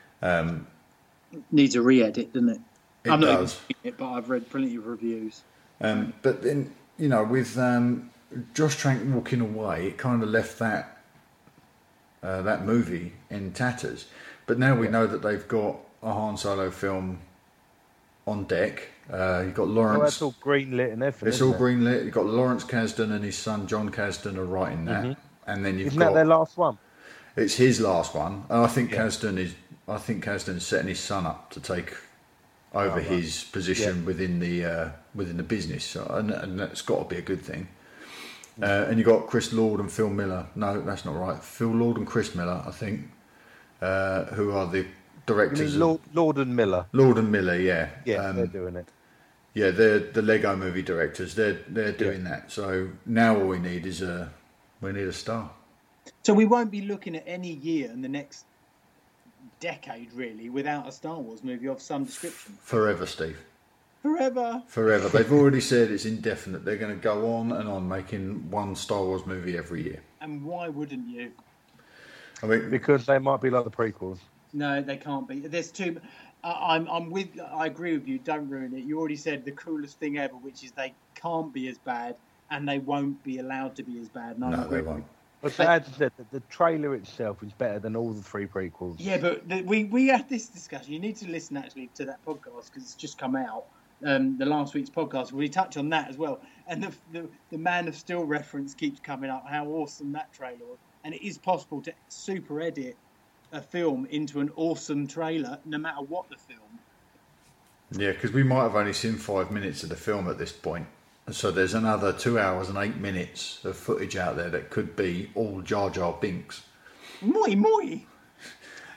Needs a re-edit, doesn't it? It I'm not even does. seeing it, but I've read plenty of reviews. Um, but then, you know, with um, Josh Trank walking away, it kind of left that uh, that movie in tatters. But now we know that they've got a Han Solo film on deck. Uh, you've got Well, Lawrence. that's all green lit and everything. it's isn't all it? greenlit. You've got Lawrence Kasdan and his son John Kasdan are writing that, and then you've Isn't got that their last one? it's his last one. And I think Yeah. Kasdan is. I think Kasdan's setting his son up to take over his position Yeah. within the uh, within the business, so, and, and that's got to be a good thing. Uh, and you got Chris Lord and Phil Miller. No, that's not right. Phil Lord and Chris Miller, I think, uh, who are the You directors. mean Lord, Lord and Miller? of, Lord and Miller, yeah, Yeah, Um, they're doing it. yeah, they're the Lego Movie directors. They're they're doing that. So now all we need is a we need a star. So we won't be looking at any year in the next decade, really, without a Star Wars movie of some description. Forever, Steve. Forever. Forever. They've already said it's indefinite. They're going to go on and on making one Star Wars movie every year. And why wouldn't you? I mean, Because they might be like the prequels. No, they can't be. There's too. I I'm, I'm with. I agree with you. Don't ruin it. You already said the coolest thing ever, which is they can't be as bad, and they won't be allowed to be as bad. And I no, agree they with won't. you. But as I said, the, the trailer itself is better than all the three prequels. Yeah, but the, we we had this discussion. You need to listen actually to that podcast because it's just come out. Um, the last week's podcast, we touch on that as well. And the, the the Man of Steel reference keeps coming up. How awesome that trailer was! And it is possible to super edit a film into an awesome trailer, no matter what the film. Yeah, because we might have only seen five minutes of the film at this point. So there's another two hours and eight minutes of footage out there that could be all Jar Jar Binks. Moi moi.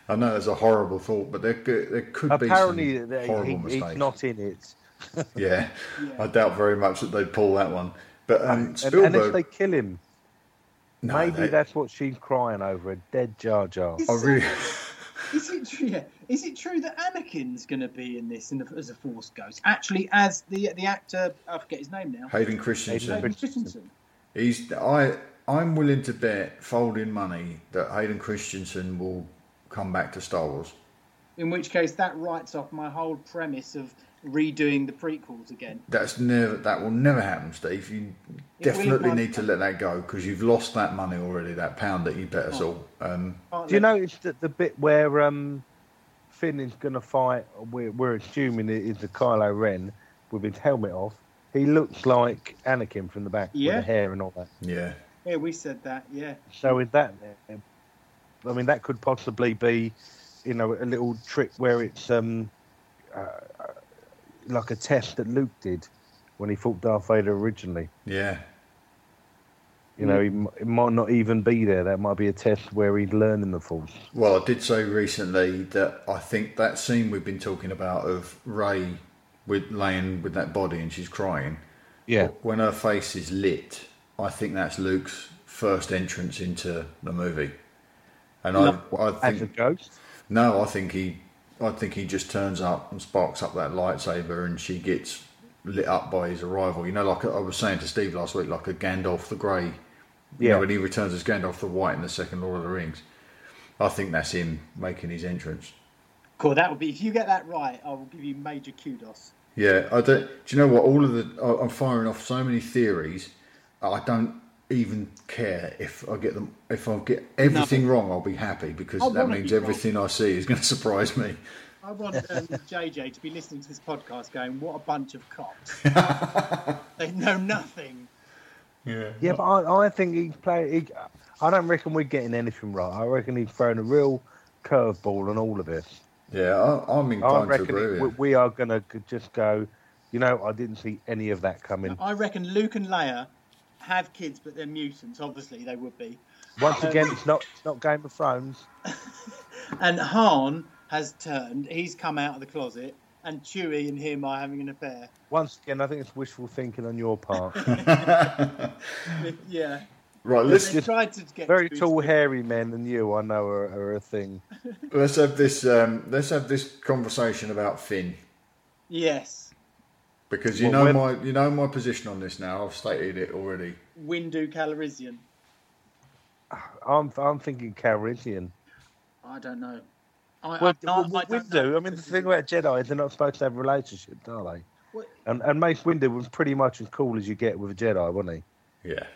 I know it's a horrible thought, but there could, there could Apparently, be some they- horrible he, mistakes. he's not in it. Yeah, Yeah. I doubt very much that they'd pull that one. But um, And, Spielberg, and if they kill him, no, maybe they- that's what she's crying over, a dead Jar Jar. Is, I really, is it true? Yeah. Is it true that Anakin's going to be in this in the, as a Force ghost? Actually, as the the actor, I forget his name now. Hayden Christensen. Hayden Christensen. He's I I'm willing to bet folding money that Hayden Christensen will come back to Star Wars. In which case, that writes off my whole premise of redoing the prequels again. That's never that will never happen, Steve. You It definitely will- need to let that go because you've lost that money already. That pound that you bet us all. Um, Can't Do you let- notice that the bit where um, Finn is going to fight, we're, we're assuming it is the Kylo Ren with his helmet off, he looks like Anakin from the back Yeah. with the hair and all that. yeah, Yeah, we said that. Yeah. So is that, I mean, that could possibly be, you know, a little trick where it's um, uh, like a test that Luke did when he fought Darth Vader originally. yeah. You know, he, m- it might not even be there. That might be a test where he's learning the Force. Well, I did say recently that I think that scene we've been talking about of Rey with laying with that body and she's crying. Yeah. When her face is lit, I think that's Luke's first entrance into the movie. And I, I As a think ghost? no, I think he, I think he just turns up and sparks up that lightsaber, and she gets lit up by his arrival. You know, like I was saying to Steve last week, like a Gandalf the Grey. You Yeah. know, when he returns as Gandalf the White in the second Lord of the Rings. I think that's him making his entrance. Cool. That would be. If you get that right, I will give you major kudos. Yeah, I don't. Do you know what? All of the I- I'm firing off so many theories. I don't even care if I get them. If I get everything wrong, I'll be happy because I that wanna means be wrong. everything I see is going to surprise me. I want um, J J to be listening to this podcast, going, "What a bunch of cops! They know nothing." Yeah. Yeah, but I, I think he's playing. He, I don't reckon we're getting anything right. I reckon he's throwing a real curveball on all of this. Yeah, I, I'm I inclined to reckon agree it, with we, you. we are going to just go, you know, I didn't see any of that coming. I reckon Luke and Leia have kids, but they're mutants. Obviously, they would be. Once again, it's not it's not Game of Thrones. And Han has turned. He's come out of the closet, and Chewie and him are having an affair. Once again, I think it's wishful thinking on your part. Yeah. Right, They let's tried to get Very Chewie tall, to- hairy men and you, I know, are, are a thing. let's have this. Um, let's have this conversation about Finn Yes. because you Well, know when- my you know my position on this now. I've stated it already. Windu Calrissian. I'm I'm thinking Calrissian. I don't know. I, Well, I, I, well, I don't Windu. know. I mean, the thing about Jedi is they're not supposed to have relationships, are they? What- And and Mace Windu was pretty much as cool as you get with a Jedi, wasn't he? Yeah.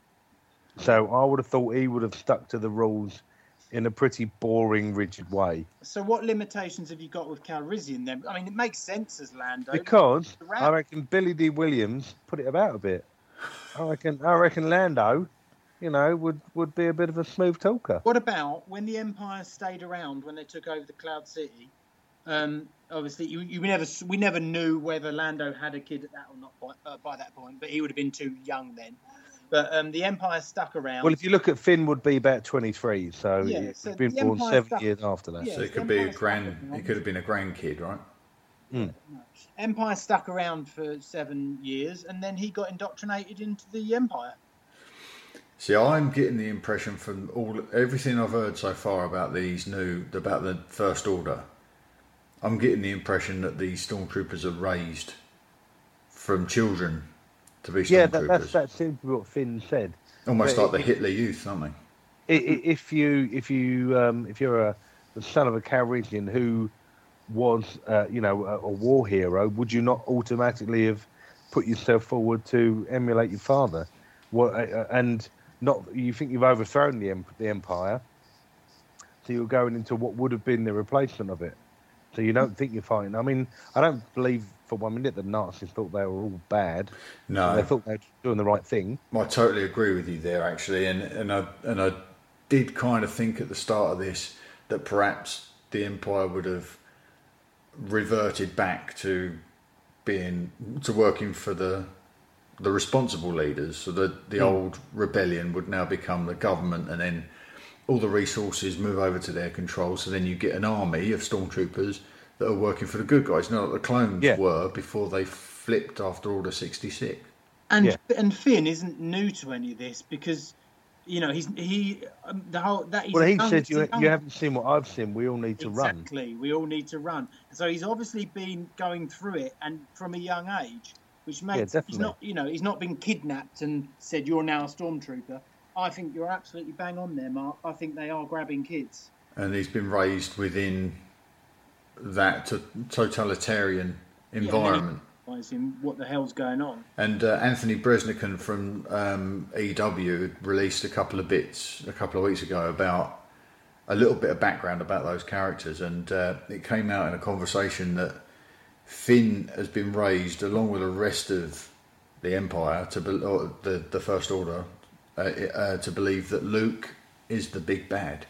So I would have thought he would have stuck to the rules in a pretty boring, rigid way. So, what limitations have you got with Calrissian then? I mean, it makes sense as Lando. Because The rat- I reckon Billy D. Williams put it about a bit. I reckon I reckon Lando, you know, would, would be a bit of a smooth talker. What about when the Empire stayed around when they took over the Cloud City? Um, obviously, you, you never we never knew whether Lando had a kid at that or not by, uh, by that point, but he would have been too young then. But um, the Empire stuck around. Well, if you look at Finn, would be about twenty-three, so Yeah, he's so been the born Empire seven stuff- years after that. Yeah. So it could be a Empire's grand. not- It could have been a grandkid, right? Empire stuck around for seven years, and then he got indoctrinated into the Empire. See, I'm getting the impression from all everything I've heard so far about these new about the First Order. I'm getting the impression that these stormtroopers are raised from children to be stormtroopers. Yeah, that, that's that seems to be what Finn said. Almost but like the it- Hitler Youth, aren't they? I- i- If you if you um, if you're a the son of a Calrissian who was uh, you know a, a war hero, would you not automatically have put yourself forward to emulate your father? What uh, and not you think you've overthrown the em- the empire, so you're going into what would have been the replacement of it. So you don't think you're fighting. I mean, I don't believe for one minute that Nazis thought they were all bad. No. They thought they were doing the right thing. I totally agree with you there, actually, and and I and I did kind of think at the start of this that perhaps the Empire would have reverted back to being to working for the the responsible leaders, so that the Mm. old rebellion would now become the government, and then all the resources move over to their control, so then you get an army of stormtroopers that are working for the good guys, not like the clones Yeah. were before they flipped after Order sixty-six. And Yeah. and Finn isn't new to any of this because, you know, he's he um, the whole that he's Well, he young- said he's you, young- you haven't seen what I've seen. We all need to run. exactly. We all need to run. So he's obviously been going through it, and from a young age, which makes he's definitely. not, you know, he's not been kidnapped and said you're now a stormtrooper. I think you're absolutely bang on there, Mark. I think they are grabbing kids. And he's been raised within that to- totalitarian environment. Realize him what the hell's going on. And uh, Anthony Bresnikan from um, E W had released a couple of bits a couple of weeks ago about a little bit of background about those characters, and uh, it came out in a conversation that Finn has been raised along with the rest of the Empire to be, or the the First Order uh, uh, to believe that Luke is the big bad.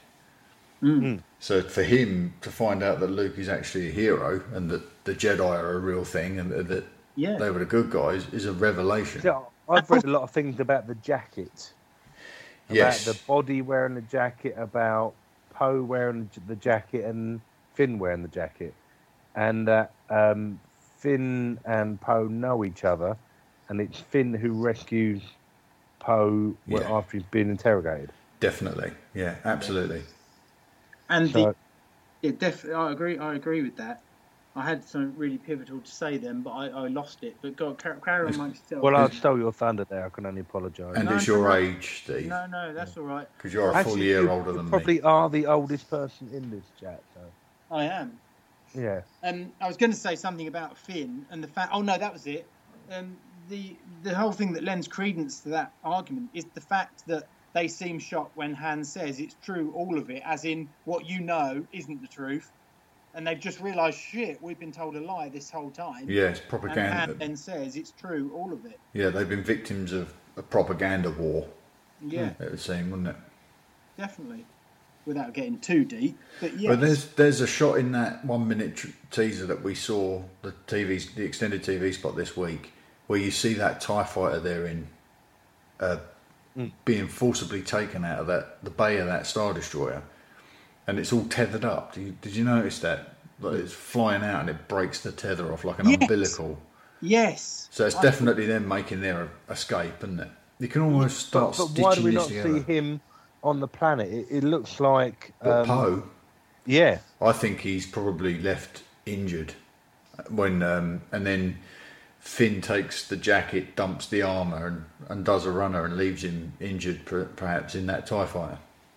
Mm. So for him to find out that Luke is actually a hero and that the Jedi are a real thing and that Yeah. they were the good guys is a revelation. Yeah, I've read a lot of things about the jacket. About Yes. the body wearing the jacket, about Poe wearing the jacket and Finn wearing the jacket. And that um, Finn and Poe know each other, and it's Finn who rescues Poe when- Yeah. after he's been interrogated. Definitely, yeah, absolutely. And So- the, yeah, definitely, I agree. I agree with that. I had something really pivotal to say then, but I, I lost it. But go carry, carry on, Mike. Still. Well, I stole your thunder there. I can only apologise. And No, it's no, your no. age, Steve, no, no, that's all right. because you're a full Actually, year you, older you than probably me. are the oldest person in this chat. So I am. yeah, Um, I was going to say something about Finn and the fact. Oh no, that was it. Um, the the whole thing that lends credence to that argument is the fact that they seem shocked when Han says it's true, all of it, as in what you know isn't the truth, and they've just realised, shit, we've been told a lie this whole time. Yeah, it's And propaganda. Han then says it's true, all of it. Yeah, they've been victims of a propaganda war. Yeah, It would seem, wouldn't it? definitely. Without getting too deep, but yeah. But there's there's a shot in that one minute tr- teaser that we saw, the T V, the extended T V spot this week, where you see that TIE fighter there in uh, being forcibly taken out of that the bay of that Star Destroyer, and it's all tethered up. Did you, did you notice that? Like it's flying out and it breaks the tether off like an Yes. umbilical. Yes. So it's I- definitely them making their escape, isn't it? You can almost start but, but stitching why do we this not together. see him on the planet? It, it looks like But um, Poe, yeah, I think he's probably left injured when, um, and then Finn takes the jacket, dumps the armour, and, and does a runner and leaves him injured, per- perhaps in that TIE fighter.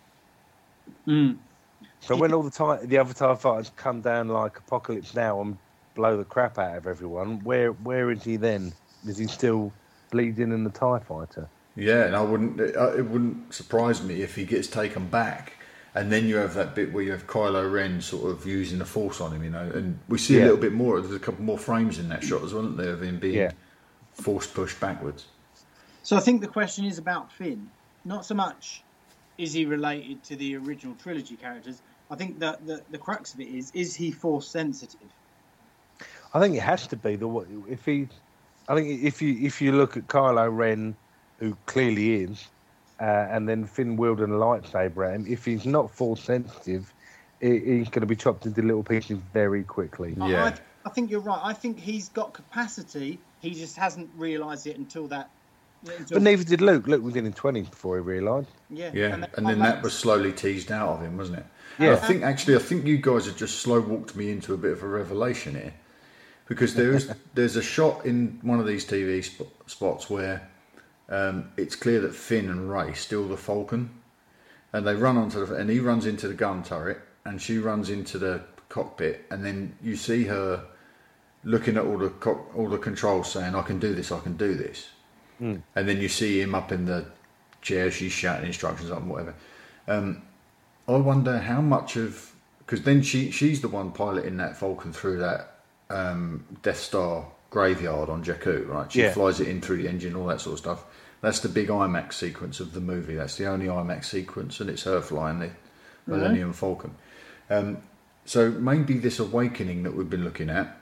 Mm. So when all the tie, the other TIE fighters come down like Apocalypse Now and blow the crap out of everyone, where where is he then? Is he still bleeding in the TIE fighter? Yeah, and I wouldn't. It, uh, it wouldn't surprise me if he gets taken back, and then you have that bit where you have Kylo Ren sort of using the Force on him, you know, and we see a Yeah. little bit more. There's a couple more frames in that shot as well, isn't there, of him being Yeah. force pushed backwards. So I think the question is about Finn. Not so much is he related to the original trilogy characters. I think that the, the crux of it is, is he force sensitive? I think it has to be the if he. I think if you if you look at Kylo Ren, who clearly is, uh, and then Finn wielding a lightsaber at him, if he's not force sensitive, he, he's going to be chopped into little pieces very quickly. I- Yeah. I, I think you're right. I think he's got capacity. He just hasn't realised it until that. Until, But neither did Luke. Luke was in his twenties before he realised. yeah, Yeah, and, and then that was slowly teased out of him, wasn't it? Yeah. And I think actually, I think you guys have just slow walked me into a bit of a revelation here, because there is there's a shot in one of these T V sp- spots where um, it's clear that Finn and Rey steal the Falcon, and they run onto the and he runs into the gun turret, and she runs into the cockpit, and then you see her looking at all the co- all the controls, saying, "I can do this, I can do this." And then you see him up in the chair, she's shouting instructions up and whatever. Um, I wonder how much of... Because then she she's the one piloting that Falcon through that um, Death Star graveyard on Jakku, right? She Yeah. flies it in through the engine, all that sort of stuff. That's the big IMAX sequence of the movie. That's the only IMAX sequence, and it's her flying the Millennium Falcon. Um, so maybe this awakening that we've been looking at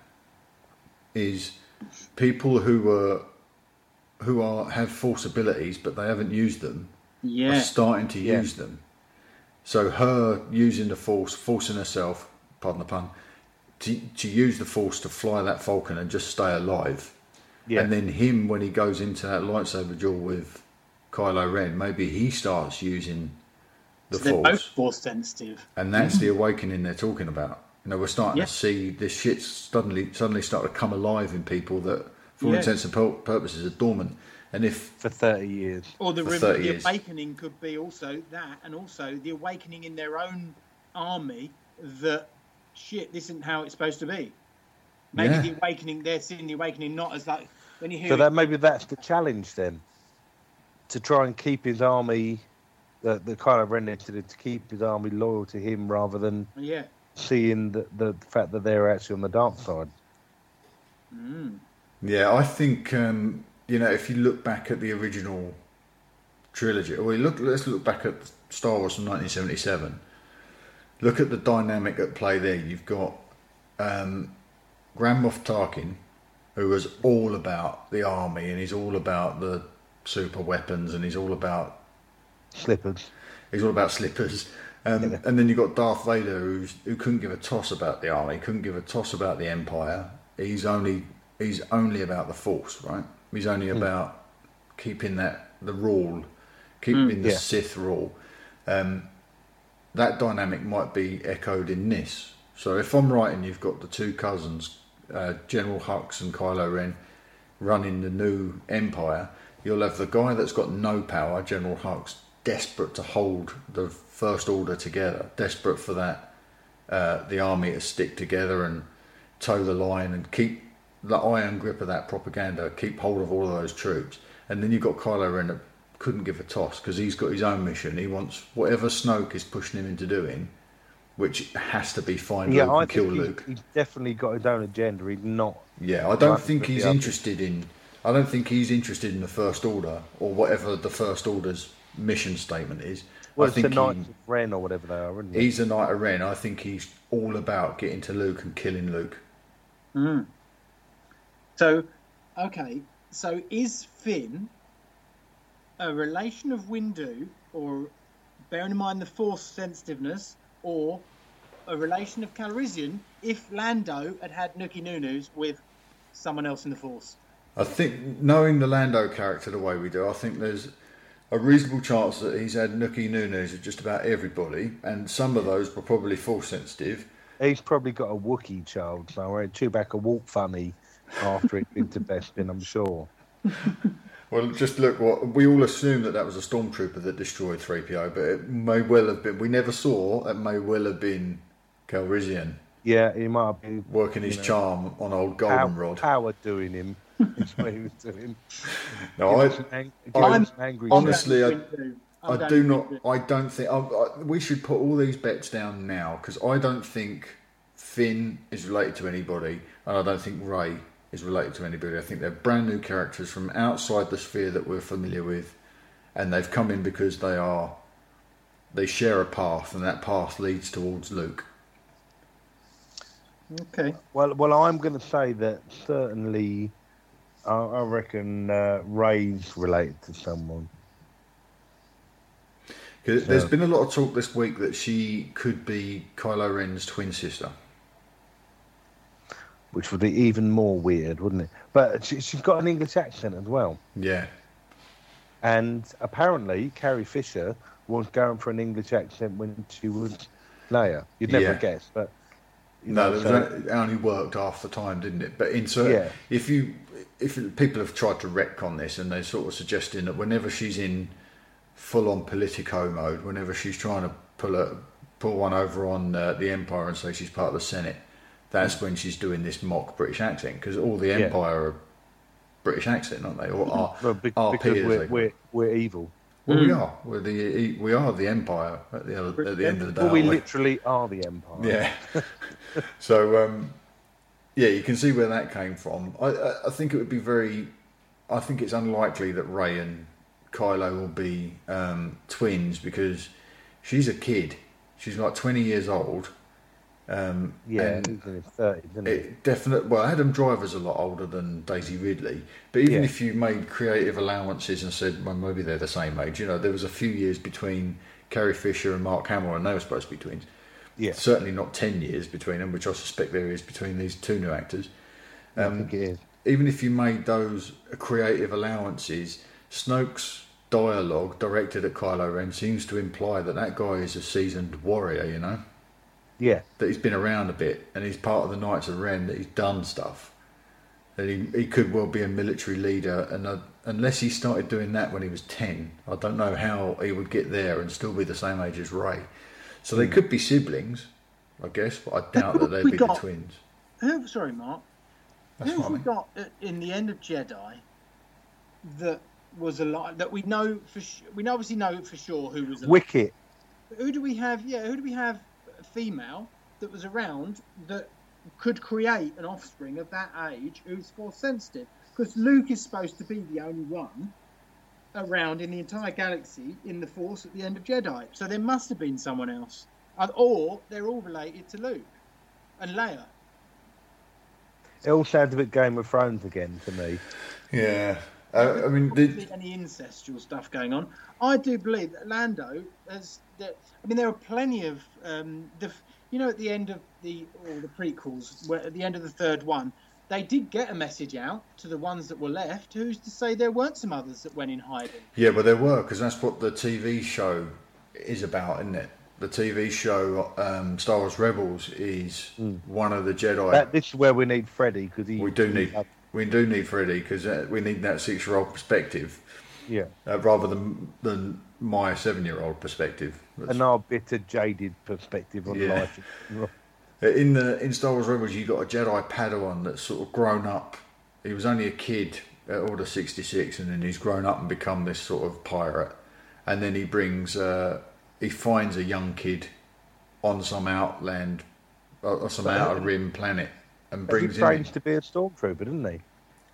is people who were... who are have force abilities, but they haven't used them, are yeah, starting to Yeah. use them. So her using the Force, forcing herself, pardon the pun, to, to use the Force to fly that Falcon and just stay alive. Yeah. And then him, when he goes into that lightsaber duel with Kylo Ren, maybe he starts using the So they're Force. both Force sensitive. And that's the awakening they're talking about. You know, we're starting Yeah. to see this shit suddenly suddenly start to come alive in people that, for all Yeah. intents and pur- purposes, are dormant. And if For thirty years. Or the, For re- thirty the years. awakening could be also that, and also the awakening in their own army that shit, this isn't how it's supposed to be. Maybe Yeah. the awakening, they're seeing the awakening not as like when you hear So it, that maybe that's the challenge then, to try and keep his army, the the Kylo Ren to, to keep his army loyal to him rather than yeah. seeing the, the fact that they're actually on the dark side. Mm. yeah, I think um, you know, if you look back at the original trilogy, or we look, let's look back at Star Wars from nineteen seventy-seven. Look at the dynamic at play there. You've got um, Grand Moff Tarkin, who was all about the army, and he's all about the super weapons, and he's all about Slippers. he's all about slippers. Um, Yeah. And then you've got Darth Vader, who's, who couldn't give a toss about the army, couldn't give a toss about the Empire. He's only he's only about the Force, right? He's only about keeping that the rule, keeping the yeah. Sith rule. Um, that dynamic might be echoed in this. So if I'm right, and you've got the two cousins, uh, General Hux and Kylo Ren, running the new Empire, you'll have the guy that's got no power, General Hux, desperate to hold the First Order together, desperate for that uh, the army to stick together and toe the line and keep the iron grip of that propaganda, keep hold of all of those troops. And then you've got Kylo Ren that couldn't give a toss because he's got his own mission. He wants whatever Snoke is pushing him into doing, which has to be find Yeah, Luke I and kill think he's, Luke. he's definitely got his own agenda. He's not. Yeah, I don't Right, think but he's the other- interested in. I don't think he's interested in the First Order or whatever the First Order's mission statement is. Well, I it's the think Knights he, of Ren or whatever they are, isn't it? he's a Knight of Ren. I think he's all about getting to Luke and killing Luke. Mm. So, okay, so is Finn a relation of Windu, or bearing in mind the Force sensitiveness, or a relation of Calrissian if Lando had had Nookie Noonoo's with someone else in the Force? I think, knowing the Lando character the way we do, I think there's a reasonable chance that he's had Nookie Noonoo's with just about everybody, and some of those were probably Force sensitive. He's probably got a Wookiee child somewhere. Chewbacca walked funny after he'd been to Bespin, I'm sure. Well, just look what we all assumed that that was a stormtrooper that destroyed three P O, but it may well have been. We never saw. It may well have been Calrissian Yeah, he might be working his know, charm on old pow- Goldenrod. power doing him. Is what he was doing. No, Give I, him some ang- give I'm- him some angry honestly, I- Windu. I'm I going do with not. Windu. I don't think. I, I, we should put all these bets down now because I don't think Finn is related to anybody, and I don't think Rey is related to anybody. I think they're brand new characters from outside the sphere that we're familiar with, and they've come in because they are. They share a path, and that path leads towards Luke. Okay. Well, well, I'm going to say that certainly, I, I reckon uh, Ray's related to someone. 'Cause there's So- been a lot of talk this week that she could be Kylo Ren's twin sister. Which would be even more weird, wouldn't it? But she, she's got an English accent as well. Yeah, And apparently, Carrie Fisher was going for an English accent when she was Leia. You'd never Yeah. guess, but you no, know, it, so- was only, it only worked half the time, didn't it? But in certain, Yeah. if you, if people have tried to retcon this, and they're sort of suggesting that whenever she's in full-on Politico mode, whenever she's trying to pull a pull one over on uh, the Empire and say she's part of the Senate, that's when she's doing this mock British accent because all the Yeah. Empire are British accent, aren't they? Or are well, be- R P, because as we're, they- we're, we're evil. well, we are. We're the we are the Empire at the other, at the end of the day. Well, we aren't we? literally are the Empire. Yeah. so, um, yeah, you can see where that came from. I, I, I think it would be very. I think it's unlikely that Rey and Kylo will be um, twins because she's a kid. She's like twenty years old. Um, Yeah, and he's in his thirties, isn't he? it definitely. Well, Adam Driver's a lot older than Daisy Ridley, but even Yeah. if you made creative allowances and said, well, maybe they're the same age. You know, there was a few years between Carrie Fisher and Mark Hamill, and they were supposed to be twins. Yeah. Certainly not ten years between them, which I suspect there is between these two new actors. Um, I think it is. Even if you made those creative allowances, Snoke's dialogue directed at Kylo Ren seems to imply that that guy is a seasoned warrior, you know? Yeah. That he's been around a bit, and he's part of the Knights of Ren, that he's done stuff. That he, he could well be a military leader, and uh, unless he started doing that when he was ten, I don't know how he would get there and still be the same age as Rey. So they could be siblings, I guess, but I doubt that they'd We be got- the twins. Who? Sorry, Mark. That's Who what I have we mean. got at- in the end of Jedi that was alive? That we know for sh- we obviously know for sure who was alive. Wicket. Who do we have? Yeah, who do we have? A female that was around that could create an offspring of that age who's force sensitive. Because Luke is supposed to be the only one around in the entire galaxy in the Force at the end of Jedi. So there must have been someone else, Uh, or they're all related to Luke and Leia. It all sounds a bit Game of Thrones again to me. Yeah. Uh, I mean, the, Be any incestual stuff going on. I do believe that Lando has. That, I mean, there are plenty of um, the. You know, at the end of the or the prequels, where at the end of the third one, they did get a message out to the ones that were left. Who's to say there weren't some others that went in hiding? yeah, but there were, because that's what the T V show is about, isn't it? The T V show um, Star Wars Rebels is one of the Jedi. That, this is where we need Freddie because he. we do need we do need Freddie, because uh, we need that six-year-old perspective Yeah. uh, rather than than my seven-year-old perspective. That's- And our bitter, jaded perspective on Yeah. life. In the in Star Wars Rebels, you got a Jedi Padawan that's sort of grown up. He was only a kid at Order sixty-six, and then he's grown up and become this sort of pirate. And then he brings, uh, he finds a young kid on some outland, or some But- outer rim planet, and He brings him in. trains to be a stormtrooper, didn't he?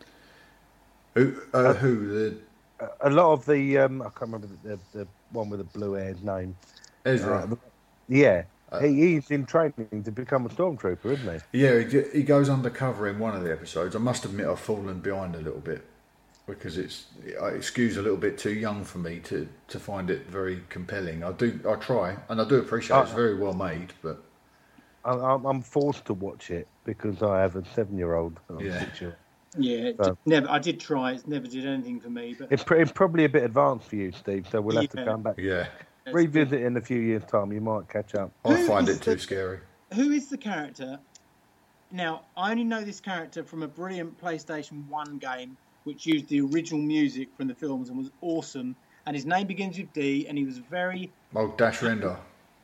Who? Uh, who? The A- A lot of the um, I can't remember the, the, the one with the blue hair's name. Ezra? Uh, yeah, Uh, he, he's in training to become a stormtrooper, isn't he? Yeah, he, he goes undercover in one of the episodes. I must admit, I've fallen behind a little bit because it's it skews a little bit too young for me to, to find it very compelling. I do, I try, and I do appreciate it's very well made, but I, I'm I'm forced to watch it because I have a seven-year-old. I'm Yeah. six-year-old. Yeah, it So- did- never. I did try. It never did anything for me. But It's, pr- it's probably a bit advanced for you, Steve. So we'll have Yeah. to come back, yeah, it's- revisit in a few years' time. You might catch up. I Who find is it too the- scary. who is the character? Now, I only know this character from a brilliant PlayStation one game, which used the original music from the films and was awesome. And his name begins with D, and he was very Oh, Dash Render.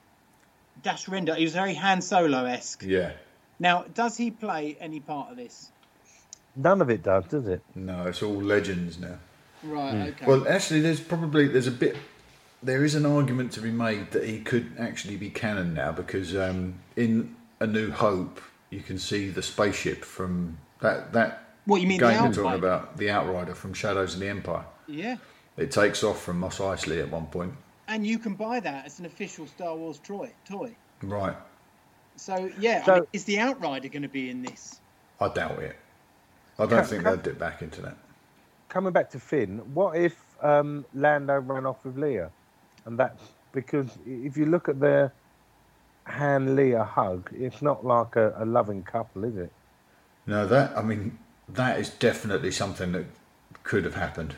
Dash Render. He was very Han Solo-esque. Yeah, Now, does he play any part of this? None of it does, does it? no, it's all legends now. Right. Okay. Well, actually, there's probably there's a bit. There is an argument to be made that he could actually be canon now, because um, in A New Hope you can see the spaceship from that that what you mean? The game you're talking Outrider? about, the Outrider from Shadows of the Empire. Yeah. It takes off from Mos Eisley at one point. And you can buy that as an official Star Wars toy. Toy. Right. So yeah, So- I mean, is the Outrider going to be in this? I doubt it. I don't Ca- think ca- they'll dip back into that. Coming back to Finn, what if um, Lando ran off with Leia? And that's because if you look at their Han Leia hug, it's not like a, a loving couple, is it? No, that I mean, that is definitely something that could have happened.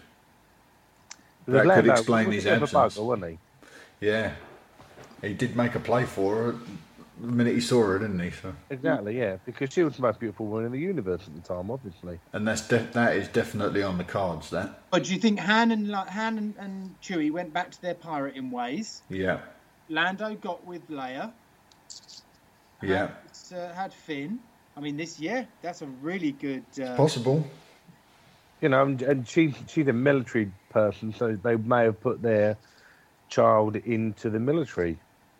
Because That could Lando explain was his a bit of a absence. bugger, wasn't he? Yeah, he did make a play for her the minute he saw her, didn't he? So, Exactly, yeah, because she was the most beautiful woman in the universe at the time, obviously. and that's de- that is definitely on the cards. That But do you think Han and like, Han and, and Chewie went back to their pirating ways? yeah, Lando got with Leia. yeah, Had, uh, had Finn. I mean, this yeah, that's a really good. Uh, possible. You know, and, and she's she's a military person, so they may have put their child into the military,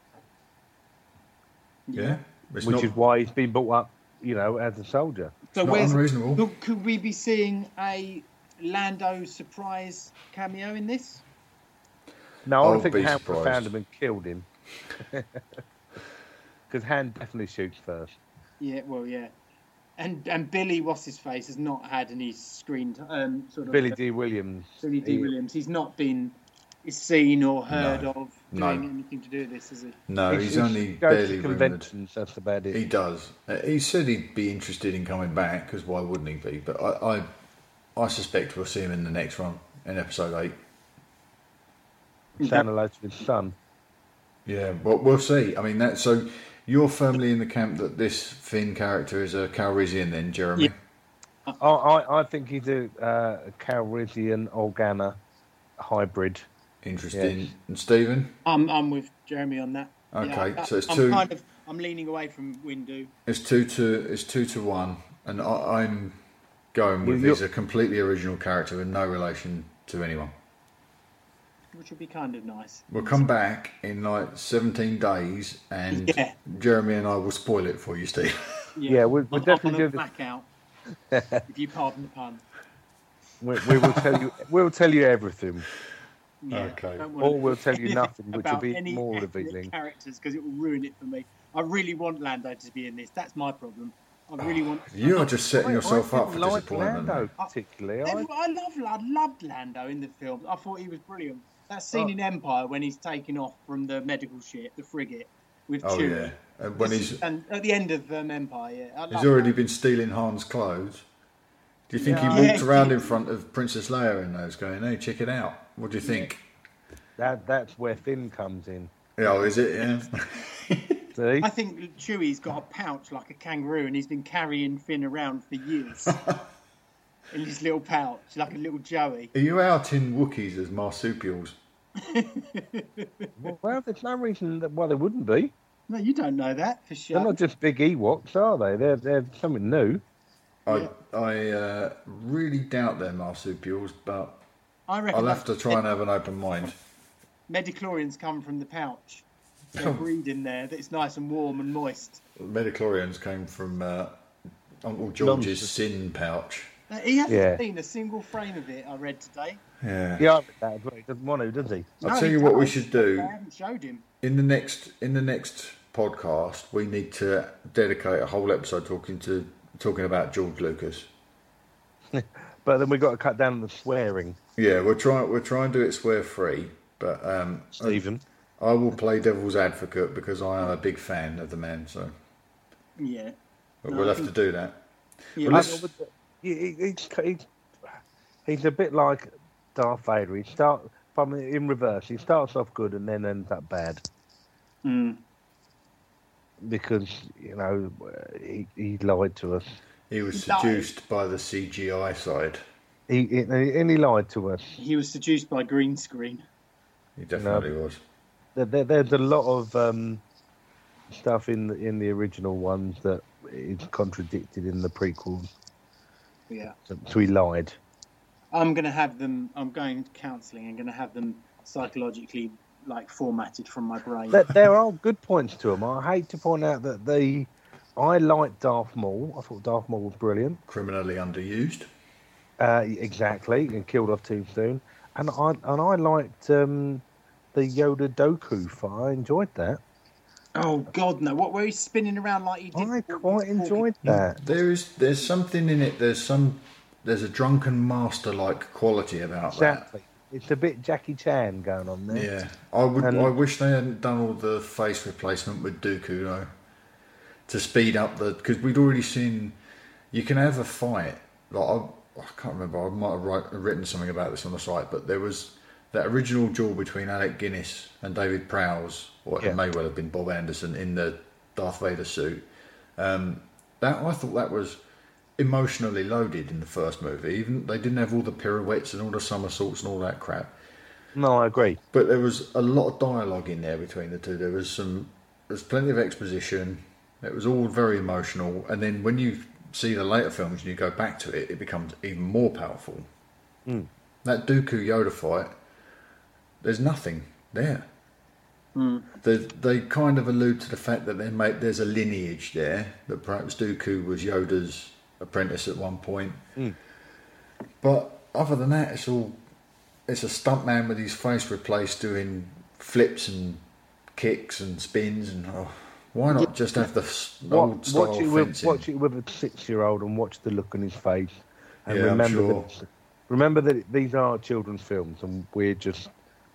Yeah, it's which not, is why he's been brought up, you know, as a soldier. so not where's unreasonable. could, could we be seeing a Lando surprise cameo in this? No, I I'll don't think be Han surprised. found him and killed him. Because Han definitely shoots first. Yeah, well, yeah. And and Billy, what's his face, has not had any screen t- um, sort of Billy D. Williams. Billy D. he- Williams. He's not been is seen or heard No. of No. doing anything to do with this, is he? No, He- he's he only goes to barely rumoured. conventions. That's about it. He does. Uh, He said he'd be interested in coming back, because why wouldn't he be? But I, I, I suspect we'll see him in the next one, in episode eight. Saying hello to his son. Yeah, well, we'll see. I mean, that. So you're firmly in the camp that this Finn character is a Calrissian, then, Jeremy? Yeah. I, I, I think he's a uh, Calrissian Organa hybrid. Interesting. Yes. And Stephen? I'm I'm with Jeremy on that. Okay, Yeah, I- so it's I'm two. kind of I'm leaning away from Windu. It's two to it's two to one, and I, I'm going with You- he's a completely original character with no relation to anyone. Which would be kind of nice. We'll come back in like seventeen days, and Yeah. Jeremy and I will spoil it for you, Steve. Yeah, we- we'll I'm- definitely I'm do gonna this. back out. If you pardon the pun. We, we will tell you. We'll tell you everything, Yeah, Okay. don't wanna or we'll tell you anything nothing, which will about be any more ethnic revealing. characters because it will ruin it for me. I really want Lando to be in this. That's my problem. I really want. You are just setting I- yourself I up for didn't like disappointment. Lando particularly. I, Every- I love I loved Lando in the film. I thought he was brilliant. That scene Oh. in Empire when he's taking off from the medical ship, the frigate, with Oh Chewie. yeah, and when he's and at the end of um, Empire, yeah, I he's love already that. been stealing Han's clothes. Do you think Yeah. he walked Yeah. around in front of Princess Leia in those, going, "Hey, check it out"? What do you think? that that's where Finn comes in. Yeah, oh, is it? Yeah. See, I think Chewie's got a pouch like a kangaroo, and he's been carrying Finn around for years in his little pouch, like a little Joey. Are you out in Wookiees as marsupials? well, there's no reason that why they wouldn't be. No, you don't know that for They're sure. not just big Ewoks, are they? They're they're something new. I I uh, really doubt they're marsupials, but I reckon I'll have to that's- try and have an open mind. Medichlorians come from the pouch. They're breed in there. That it's nice and warm and moist. Medichlorians came from uh, Uncle George's Nonsense. sin pouch. Uh, he hasn't Yeah. seen a single frame of it. I read today. Yeah. Yeah, that he doesn't want to, does he? I'll No, tell he you what we does, should but do. They haven't showed him. In the next in the next podcast, we need to dedicate a whole episode talking to talking about George Lucas. But then we've got to cut down on the swearing, Yeah, we'll try we'll try and do it swear free, but um, Stephen. I will play devil's advocate because I am a big fan of the man. So Yeah. but No, we'll I have think- to do that. Yeah, Well, I- let's- He, he, he's, he's, he's a bit like Darth Vader. He start from in reverse. He starts off good and then ends up bad Mm. because you know he, he lied to us. He was He died. seduced by the C G I side. He, he and he lied to us. He was seduced by green screen. He definitely was. There, there, there's a lot of um, stuff in the, in the original ones that is contradicted in the prequels. Yeah. So, so he lied. I'm going to have them, I'm going to counselling. I'm going to have them psychologically like formatted from my brain. There, there are good points to them. I hate to point out that the I liked Darth Maul. I thought Darth Maul was brilliant. Criminally underused. Uh, exactly, and killed off too soon. And I and I liked um, the Yoda Doku fight. I enjoyed that. Oh, God, no. What, where he's spinning around like he did? I before quite he's enjoyed that. There is there's something in it. There's some there's a drunken master like quality about Exactly. It's a bit Jackie Chan going on that. there. Yeah, I would. And- I wish they hadn't done all the face replacement with Dooku though, to speed up the because we'd already seen. You can have a fight. Like I, I can't remember. I might have write, written something about this on the site, but there was that original duel between Alec Guinness and David Prowse, or Yeah. it may well have been Bob Anderson in the Darth Vader suit. Um, that I thought that was emotionally loaded in the first movie. Even they didn't have all the pirouettes and all the somersaults and all that crap. No, I agree. But there was a lot of dialogue in there between the two. There was some, there's plenty of exposition. It was all very emotional. And then when you see the later films and you go back to it, it becomes even more powerful. Mm. That Dooku Yoda fight, there's nothing there. Mm. They, they kind of allude to the fact that they make, there's a lineage there, that perhaps Dooku was Yoda's apprentice at one point. Mm. But other than that, it's all it's a stuntman with his face replaced doing flips and kicks and spins and oh, why not just have the s- old Watch, style watch it with fencing? watch it with a six-year-old and watch the look on his face, and Yeah, I'm remember sure. that remember that these are children's films, and we're just